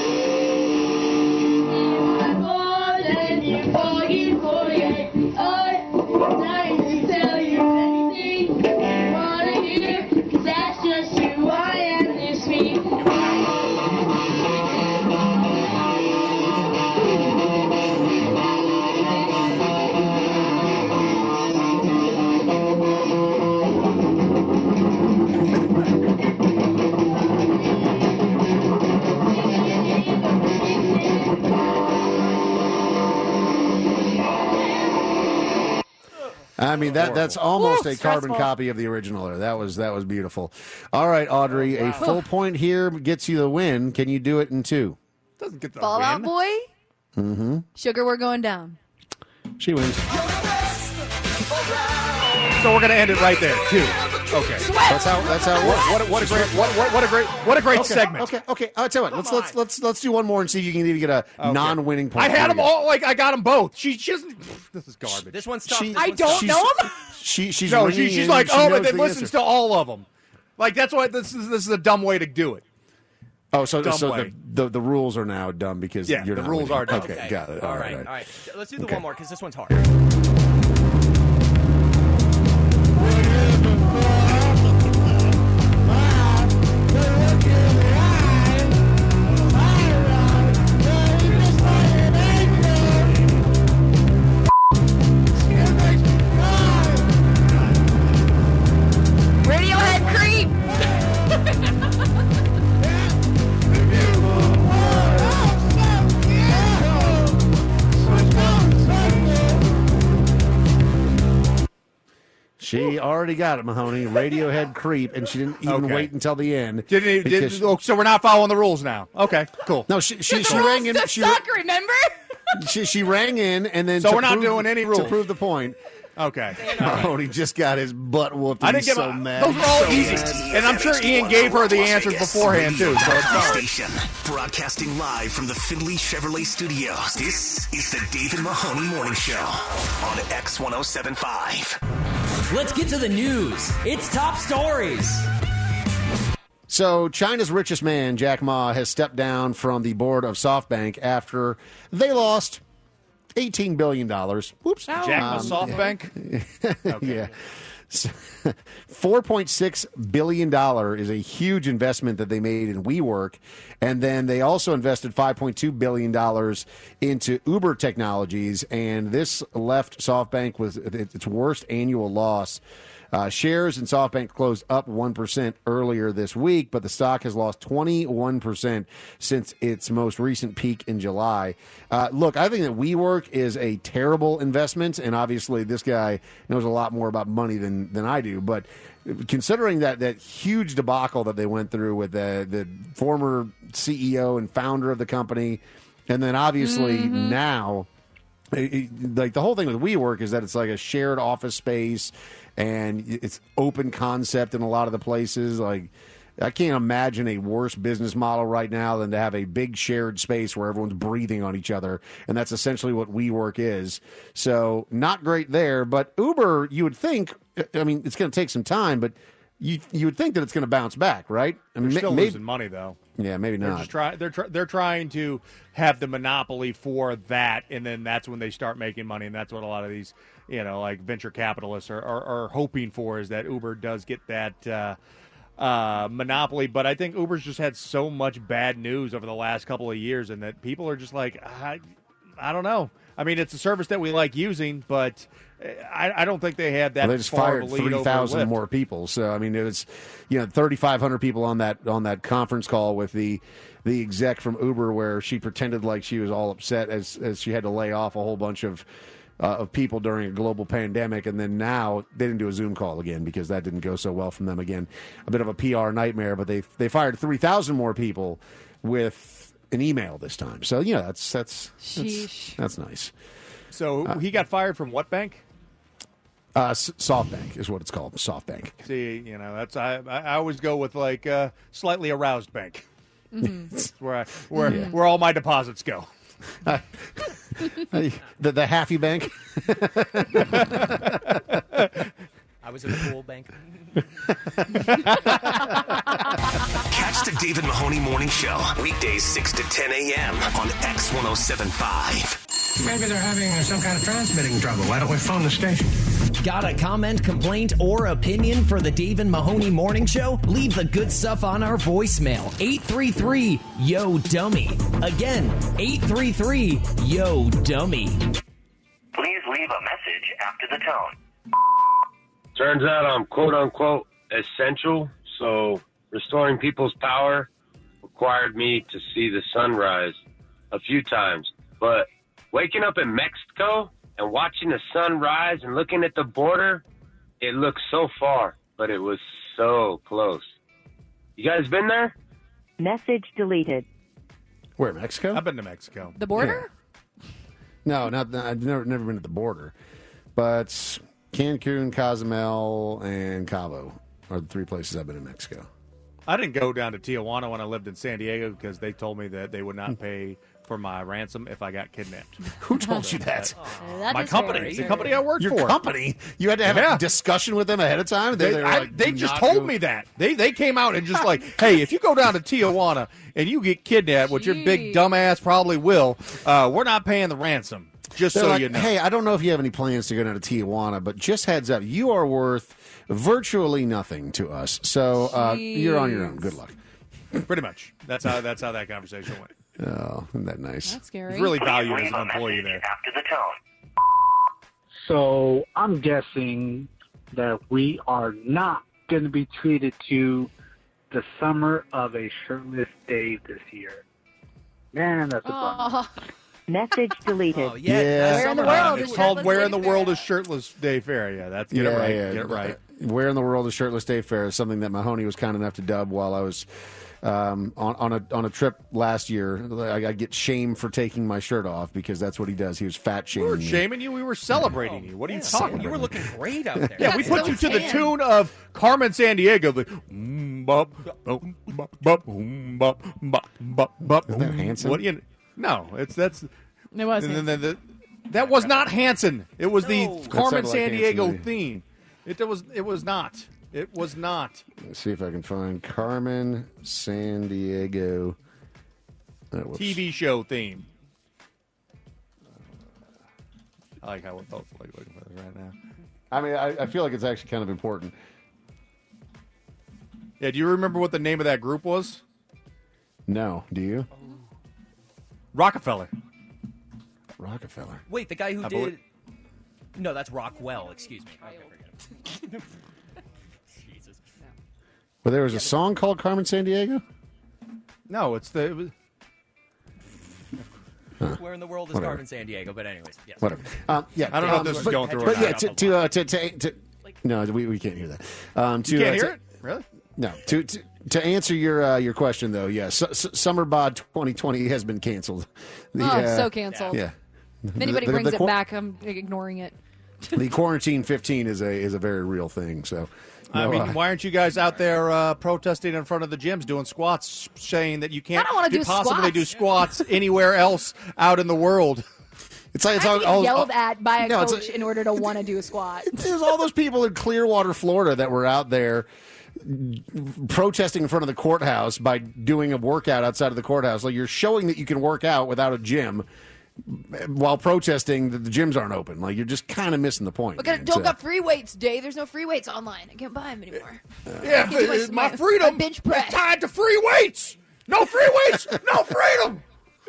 I mean, that's almost a carbon copy of the original there. That was beautiful. All right, Audrey, a full point here gets you the win. Can you do it in 2? Doesn't get the Fall Out win. Boy? Mm-hmm. Sugar, we're going down. She wins. So we're going to end it right there, too. Okay. That's how it works. What a great segment. Okay. I'll tell you what. Let's do one more and see if you can even get a non-winning point. I had them all. I got them both. She doesn't. This is garbage. This one's tough. I don't know them. She's like, but then listens to all of them. Like that's why this is a dumb way to do it. Oh, so the rules are now dumb because you're the not rules winning. are dumb. Okay, got it. All right. Let's do the one more because this one's hard. Radiohead Creep. She already got it, Mahoney. Radiohead Creep, and she didn't even wait until the end. So we're not following the rules now. Okay, cool. No, she rang in. She remember? she rang in, and then so we're not doing any rules to prove the point. Okay. Mahoney just got his butt whooped. I didn't get so mad. Those were all easy, and I'm sure Ian gave her the answers beforehand too. So it's fine. Station, broadcasting live from the Findlay Chevrolet Studios. This is the David Mahoney Morning Show on X1075. Let's get to the news. It's top stories. So China's richest man, Jack Ma, has stepped down from the board of SoftBank after they lost $18 billion. Whoops. Jack Ma SoftBank? Yeah. $4.6 billion is a huge investment that they made in WeWork. And then they also invested $5.2 billion into Uber Technologies. And this left SoftBank with its worst annual loss. Shares in SoftBank closed up 1% earlier this week, but the stock has lost 21% since its most recent peak in July. Look, I think that WeWork is a terrible investment, and obviously this guy knows a lot more about money than I do, but considering that huge debacle that they went through with the former CEO and founder of the company, and then obviously now... Like the whole thing with WeWork is that it's like a shared office space, and it's open concept in a lot of the places. Like, I can't imagine a worse business model right now than to have a big shared space where everyone's breathing on each other, and that's essentially what WeWork is. So not great there, but Uber, you would think, I mean, it's going to take some time, but you would think that it's going to bounce back, right? I mean, They're still losing money, though. Yeah, maybe not. They're trying to have the monopoly for that, and then that's when they start making money, and that's what a lot of these, like venture capitalists are hoping for, is that Uber does get that monopoly. But I think Uber's just had so much bad news over the last couple of years, and that people are just like, I don't know. I mean, it's a service that we like using, but I don't think they had that. Well, they just far fired of a lead 3,000 over Lyft. more people. So I mean, it was 3,500 people on that conference call with the exec from Uber, where she pretended like she was all upset as she had to lay off a whole bunch of people during a global pandemic, and then now they didn't do a Zoom call again because that didn't go so well from them again. A bit of a PR nightmare, but they fired 3,000 more people with an email this time. So that's nice. So he got fired from what bank? SoftBank is what it's called. SoftBank. See, that's I always go with like slightly aroused bank. That's where all my deposits go. The Haffy Bank. I was in the pool bank. Catch the David Mahoney Morning Show weekdays 6 to 10 a.m. on X1075. Maybe they're having some kind of transmitting trouble. Why don't we phone the station? Got a comment, complaint, or opinion for the Dave and Mahoney Morning Show? Leave the good stuff on our voicemail. 833-YO-DUMMY. Again, 833-YO-DUMMY. Please leave a message after the tone. Turns out I'm quote-unquote essential, so restoring people's power required me to see the sunrise a few times. But waking up in Mexico and watching the sun rise and looking at the border, it looked so far, but it was so close. You guys been there? Message deleted. Where, Mexico? I've been to Mexico. The border? Yeah. No, I've never been at the border, but Cancun, Cozumel, and Cabo are the three places I've been in Mexico. I didn't go down to Tijuana when I lived in San Diego because they told me that they would not pay for my ransom if I got kidnapped. Who told you that? My company. The company I worked for. Your company? You had to have a discussion with them ahead of time? They just told me that. They came out and just like, hey, if you go down to Tijuana and you get kidnapped, which your big dumbass probably will, we're not paying the ransom. Just They're so like, you know. Hey, I don't know if you have any plans to go down to Tijuana, but just heads up, you are worth virtually nothing to us. So you're on your own. Good luck. Pretty much. That's how that conversation went. Oh, isn't that nice? That's scary. He's really valued as an employee there. After the tone. So I'm guessing that we are not going to be treated to the summer of a shirtless Dave this year. Man, that's a bummer. Message deleted. Oh, yeah. Where in the world It's is called Shirtless Where Dave in the Fair? World is Shirtless Dave Fair. Yeah, that's get it right. Get it right. Where in the World is Shirtless Dave Fair is something that Mahoney was kind enough to dub while I was on a trip last year. I get shamed for taking my shirt off because that's what he does. He was fat We shaming were me. shaming you. We were celebrating you. What are you talking about? You were looking great out there. Yeah, we put you to the tune of Carmen Sandiego. Isn't that Hanson? What? No, that's. It was that was not Hanson. It was the Carmen That sounded like Sandiego Hanson. theme. It was not. It was not. Let's see if I can find Carmen Sandiego. TV show theme. I like how we're both looking for this right now. I mean, I feel like it's actually kind of important. Yeah, do you remember what the name of that group was? No, do you? Rockefeller. Rockefeller. Wait, the guy who I did. believe- No, that's Rockwell. Excuse me. Okay, forget it. Jesus. Well, there was a song called Carmen Sandiego? No, it was. Where in the world is Whatever. Carmen Sandiego? But anyways, yes. Whatever. Yeah, I don't know if this is going through or But not. yeah, to no, we can't hear that. You can't hear it? Really? No. To answer your question though, yes, Summer Bod 2020 has been canceled. So canceled. Yeah. If anybody brings it back, I'm ignoring it. The quarantine 15 is a very real thing. So, I mean, why aren't you guys out there protesting in front of the gyms, doing squats, saying that you can't I don't wanna do possibly squats. do squats anywhere else out in the world? It's like I get yelled at by a coach in order to want to do a squat. There's all those people in Clearwater, Florida, that were out there protesting in front of the courthouse by doing a workout outside of the courthouse. Like, you're showing that you can work out without a gym while protesting that the gyms aren't open. Like, you're just kind of missing the point. But don't got free weights, Dave. There's no free weights online. I can't buy them anymore. Yeah, my freedom bench press is tied to free weights. No free weights, no freedom.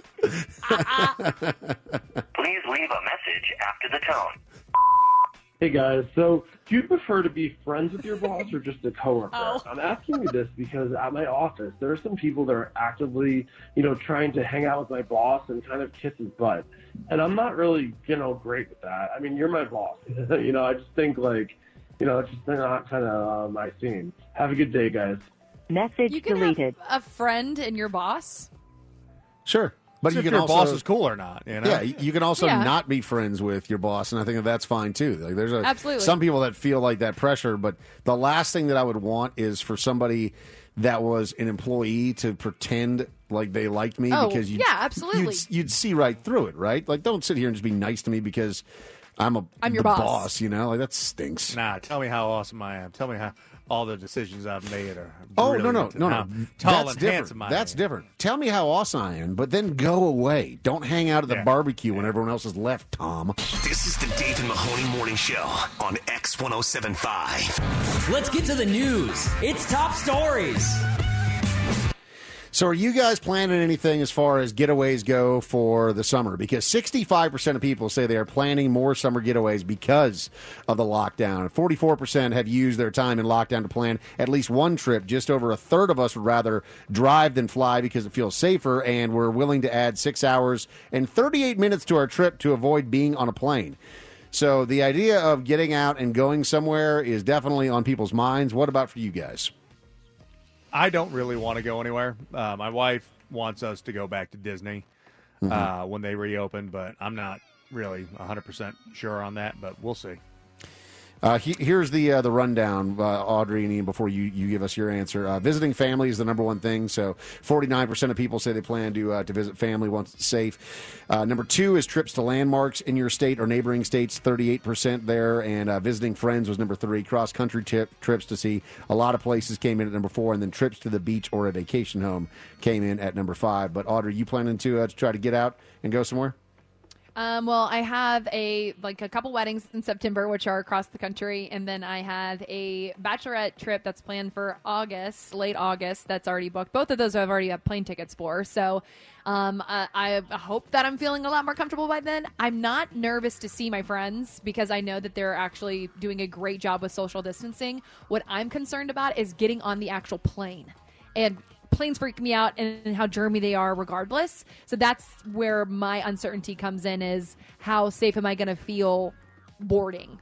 Please leave a message after the tone. Hey guys, so do you prefer to be friends with your boss or just a coworker? I'm asking you this because at my office, there are some people that are actively, trying to hang out with my boss and kind of kiss his butt. And I'm not really, great with that. I mean, you're my boss. I just think it's just not kind of my scene. Have a good day, guys. Message You can deleted. have a friend and your boss. Sure. But So you if can your also, boss is cool or not, Yeah, you can also Yeah. not be friends with your boss, and I think that that's fine too. Like, there's Absolutely. some people that feel like that pressure, but the last thing that I would want is for somebody that was an employee to pretend like they liked me Oh, because yeah, absolutely. you'd see right through it, right? Like, don't sit here and just be nice to me because I'm your the boss. like that stinks. Nah, tell me how awesome I am. Tell me how all the decisions I've made are Oh, brilliant and no. how tall That's and different. handsome I am. That's different. Tell me how awesome I am, but then go away. Don't hang out at the barbecue when everyone else has left, Tom. This is the Dave and Mahoney Morning Show on X1075. Let's get to the news. It's top stories. So are you guys planning anything as far as getaways go for the summer? Because 65% of people say they are planning more summer getaways because of the lockdown. 44% have used their time in lockdown to plan at least one trip. Just over a third of us would rather drive than fly because it feels safer, and we're willing to add 6 hours and 38 minutes to our trip to avoid being on a plane. So the idea of getting out and going somewhere is definitely on people's minds. What about for you guys? I don't really want to go anywhere. My wife wants us to go back to Disney when they reopen, but I'm not really 100% sure on that, but we'll see. Here's the rundown, Audrey and Ian, before you give us your answer. Visiting family is the number one thing. So 49% of people say they plan to visit family once it's safe. Number two is trips to landmarks in your state or neighboring states, 38% there. And visiting friends was number three. Cross-country trips to see a lot of places came in at number four. And then trips to the beach or a vacation home came in at number five. But Audrey, you planning to try to get out and go somewhere? Well, I have a couple weddings in September, which are across the country, and then I have a bachelorette trip that's planned for August, late August. That's already booked. Both of those I've already have plane tickets for. So, I hope that I'm feeling a lot more comfortable by then. I'm not nervous to see my friends because I know that they're actually doing a great job with social distancing. What I'm concerned about is getting on the actual plane, and planes freak me out and how germy they are regardless. So that's where my uncertainty comes in, is how safe am I going to feel boarding?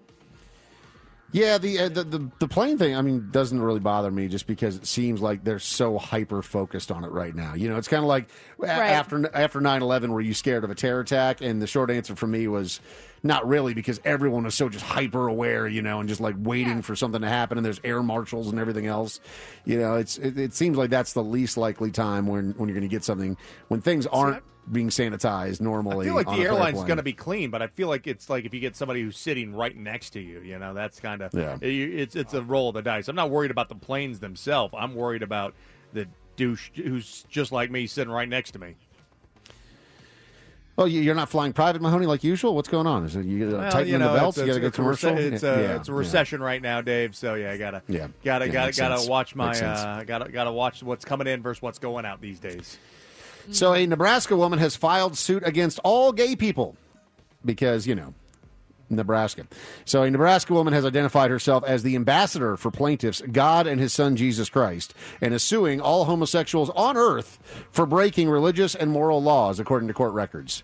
Yeah, the plane thing, I mean, doesn't really bother me just because it seems like they're so hyper-focused on it right now. You know, it's kind of like after 9/11 were you scared of a terror attack? And the short answer for me was not really, because everyone was so just hyper-aware, you know, and just like waiting for something to happen, and there's air marshals and everything else. You know, it seems like that's the least likely time when you're going to get something, when things aren't being sanitized normally. I feel like on the a airline's plane. going to be clean, but I feel like it's like if you get somebody who's sitting right next to you, you know, that's kind of it's a roll of the dice. I'm not worried about the planes themselves. I'm worried about the douche who's just like me sitting right next to me. Well, you're not flying private, Mahoney, like usual? What's going on? Is it you tightening the belts? You got to go commercial? It's a recession right now, Dave. So I gotta watch my gotta watch what's coming in versus what's going out these days. So a Nebraska woman has filed suit against all gay people because, you know, Nebraska. So a Nebraska woman has identified herself as the ambassador for plaintiffs, God and his son Jesus Christ, and is suing all homosexuals on earth for breaking religious and moral laws, according to court records.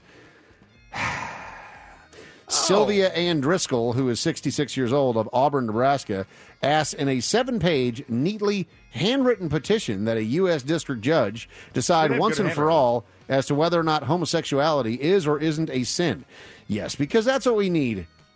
Sylvia Ann Driscoll, who is 66 years old, of Auburn, Nebraska, asked in a 7-page, neatly handwritten petition that a U.S. district judge decide once and for all as to whether or not homosexuality is or isn't a sin. Yes, because that's what we need.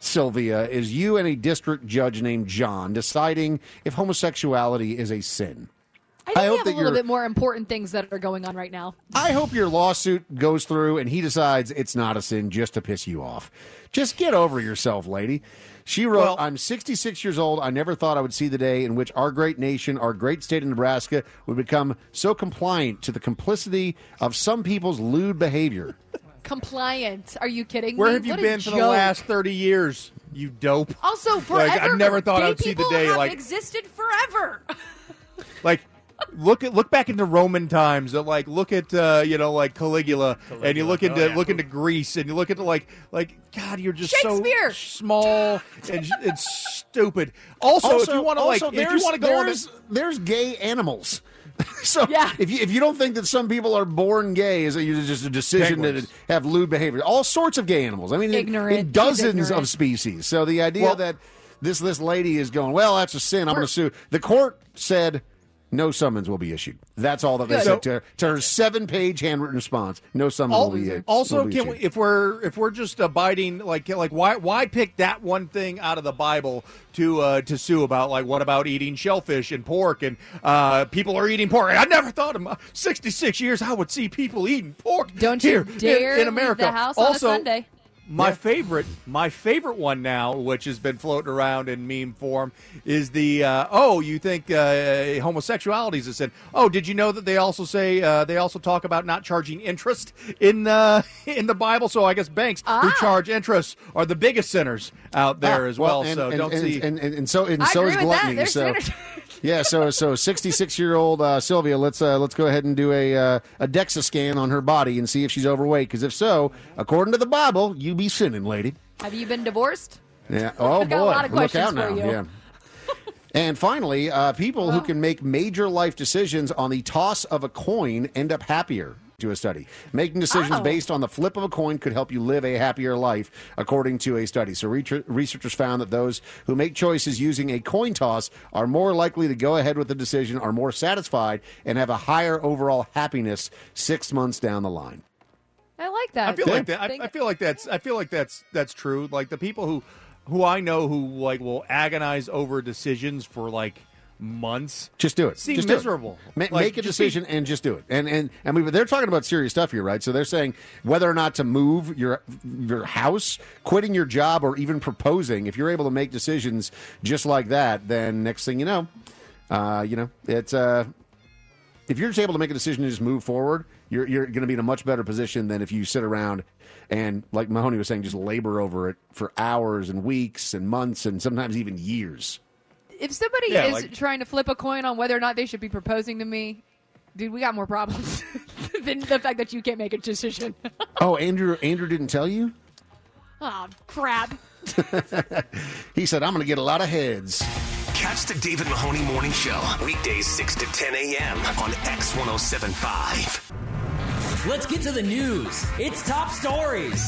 Sylvia, is you and a district judge named John deciding if homosexuality is a sin. I think we hope have a that little bit more important things that are going on right now. I hope your lawsuit goes through and he decides it's not a sin just to piss you off. Just get over yourself, lady. She wrote, I'm 66 years old. I never thought I would see the day in which our great nation, our great state of Nebraska, would become so compliant to the complicity of some people's lewd behavior. Compliant. Are you kidding me? Where have you What a been for the joke. last 30 years, you dope? Also, forever. Like, I never thought gay I would see the people day, have like- existed forever. Like, look back into Roman times. Look at like Caligula, and you look into Greece, and you look at like God, you're just Shakespeare. so small and it's stupid. Also, if you want to go on this, there's gay animals. So if you don't think that some people are born gay, is just a decision Penguins. to have lewd behavior? All sorts of gay animals. I mean, in dozens of species. So the idea that this lady is going, well, that's a sin, I'm going to sue. The court said no summons will be issued. That's all that they said to her 7-page handwritten response. No summons will be issued. Also, can we, if we're just abiding, like why pick that one thing out of the Bible to sue about? Like, what about eating shellfish and pork? And people are eating pork. I never thought in my 66 years I would see people eating pork. Don't here you dare in America. leave the house Also, on a Sunday. My favorite one now, which has been floating around in meme form, is the you think homosexuality is a sin? Oh, did you know that they also say they also talk about not charging interest in the Bible? So I guess banks who charge interest are the biggest sinners out there as well. So so is gluttony. So yeah, so 66-year-old Sylvia, let's go ahead and do a DEXA scan on her body and see if she's overweight. Because if so, according to the Bible, you be sinning, lady. Have you been divorced? Yeah. Oh I've boy, got a lot of look questions out now. for you. Yeah. And finally, people who can make major life decisions on the toss of a coin end up happier. To a study. Making decisions based on the flip of a coin could help you live a happier life, according to a study. So researchers found that those who make choices using a coin toss are more likely to go ahead with the decision, are more satisfied, and have a higher overall happiness 6 months down the line. I like that. I feel like that's true. Like the people who I know who like will agonize over decisions for like months. Just do it. Seem just miserable. Make a decision and just do it. And I mean, they're talking about serious stuff here, right? So they're saying whether or not to move your house, quitting your job, or even proposing. If you're able to make decisions just like that, then next thing you know, it's if you're just able to make a decision and just move forward, you're going to be in a much better position than if you sit around and, like Mahoney was saying, just labor over it for hours and weeks and months and sometimes even years. If somebody is trying to flip a coin on whether or not they should be proposing to me, dude, we got more problems than the fact that you can't make a decision. Oh, Andrew didn't tell you? Oh, crap. He said, I'm going to get a lot of heads. Catch the David Mahoney Morning Show, weekdays 6 to 10 a.m. on X1075. Let's get to the news. It's top stories.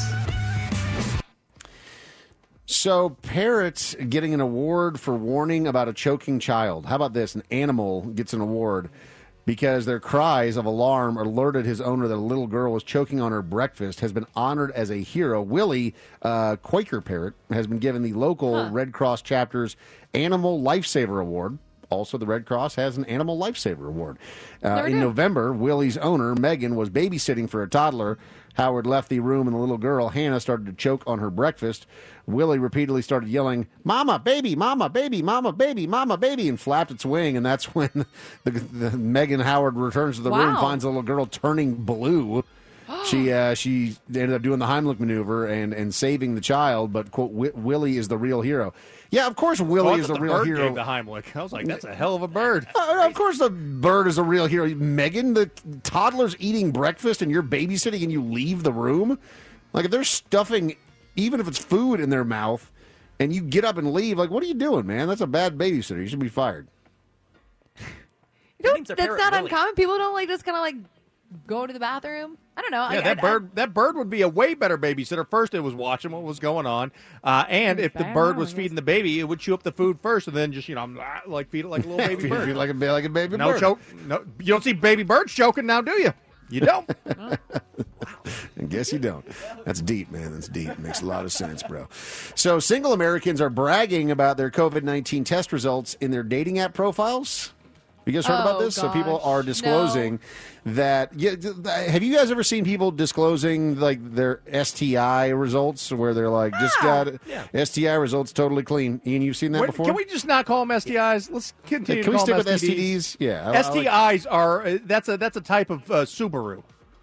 So, parrots getting an award for warning about a choking child. How about this? An animal gets an award because their cries of alarm alerted his owner that a little girl was choking on her breakfast, has been honored as a hero. Willie, Quaker parrot, has been given the local Red Cross chapter's Animal Lifesaver Award. Also, the Red Cross has an Animal Lifesaver Award. In November, Willie's owner, Megan, was babysitting for a toddler. Howard left the room, and the little girl, Hannah, started to choke on her breakfast. Willie repeatedly started yelling, "Mama, baby, mama, baby, mama, baby, mama, baby," and flapped its wing. And that's when the Megan Howard returns to the room, finds the little girl turning blue. She ended up doing the Heimlich maneuver and saving the child, but, quote, Willie is the real hero. Yeah, of course Willie is the real hero. The Heimlich. I was like, that's a hell of a bird. Of course the bird is a real hero. Megan, the toddler's eating breakfast and you're babysitting and you leave the room? Like, if they're stuffing, even if it's food in their mouth, and you get up and leave, like, what are you doing, man? That's a bad babysitter. You should be fired. That's not uncommon. People don't just kind of go to the bathroom. I don't know. Yeah, that bird would be a way better babysitter. First, it was watching what was going on, and if the bird was feeding the baby, it would chew up the food first, and then just feed it like a little baby bird, like a baby bird. No, you don't see baby birds choking now, do you? You don't. guess you don't. That's deep, man. That's deep. Makes a lot of sense, bro. So single Americans are bragging about their COVID-19 test results in their dating app profiles. You guys heard about this? Gosh. So people are disclosing that. Yeah, have you guys ever seen people disclosing like their STI results, where they're like, just got STI results totally clean? Ian, you've seen that before? Can we just not call them STIs? Let's continue. Can to we call stick them with STDs? Yeah, STIs are that's a type of Subaru.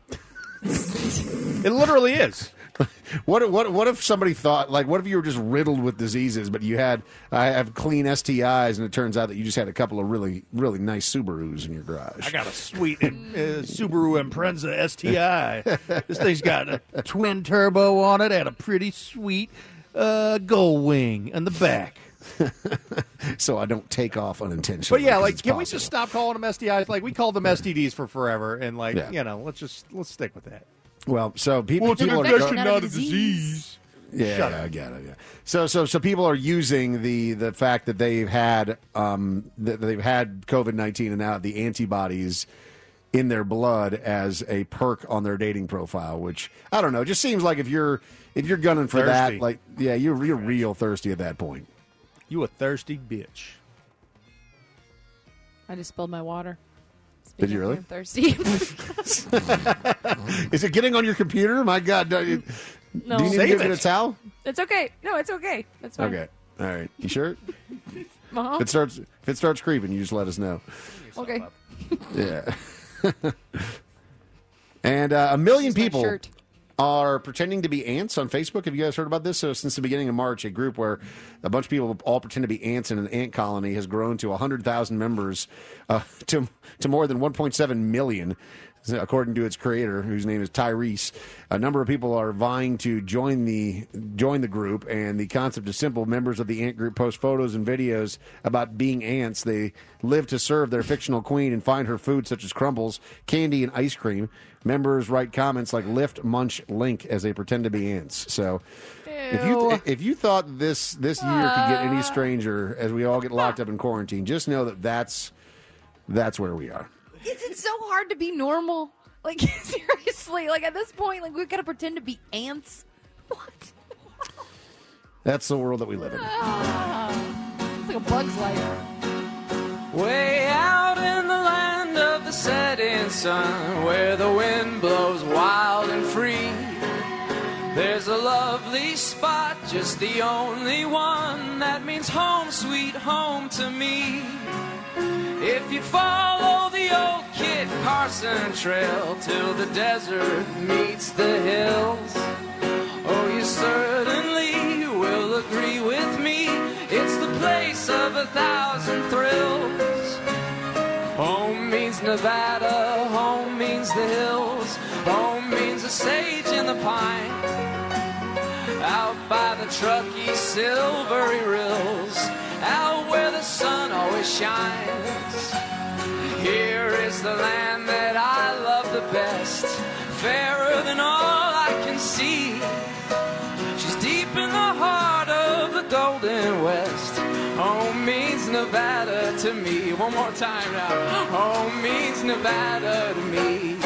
It literally is. What if somebody thought, like, what if you were just riddled with diseases, but I have clean STIs, and it turns out that you just had a couple of really, really nice Subarus in your garage? I got a sweet Subaru Impreza STI. This thing's got a twin turbo on it and a pretty sweet gull wing in the back. So I don't take off unintentionally. But yeah, like, can we just stop calling them STIs? Like, we called them STDs for forever, and like, let's stick with that. Well, so people it's an are infection, not a disease. Yeah, I get it. Yeah. So people are using the fact that they've had COVID-19 and now the antibodies in their blood as a perk on their dating profile, which I don't know. It just seems like if you're gunning for that, like, yeah, you're real thirsty at that point. You a thirsty bitch. I just spilled my water. Did you really? I'm thirsty. Is it getting on your computer? My God. No. Do you need to give it a towel? It's okay. No, it's okay. That's fine. Okay. All right. You sure? Uh-huh. If it starts creeping, you just let us know. Okay. Yeah. And a million people shirt. are pretending to be ants on Facebook. Have you guys heard about this? So since the beginning of March, a group where a bunch of people all pretend to be ants in an ant colony has grown to 100,000 members, to more than 1.7 million, according to its creator, whose name is Tyrese. A number of people are vying to join the group, and the concept is simple. Members of the ant group post photos and videos about being ants. They live to serve their fictional queen and find her food such as crumbles, candy, and ice cream. Members write comments like "lift, munch, link" as they pretend to be ants. So, if you thought this year could get any stranger as we all get locked up in quarantine, just know that that's where we are. Is it so hard to be normal? Like, seriously, like at this point, like we've got to pretend to be ants. What? That's the world that we live in. It's like a Bug's Life. Way out in the land of the setting sun, where the wind blows wild and free, there's a lovely spot, just the only one that means home, sweet home to me. If you follow the old Kit Carson trail till the desert meets the hills, oh, you certainly will agree with me. It's the place of 1,000 thrills. Home means Nevada, home means the hills, home means the sage and the pine, out by the Truckee silvery rills, out where the sun always shines. Here is the land that I love the best, fairer than all I can see. She's deep in the heart of the Golden West. Home means Nevada to me. One more time now. Home means Nevada to me.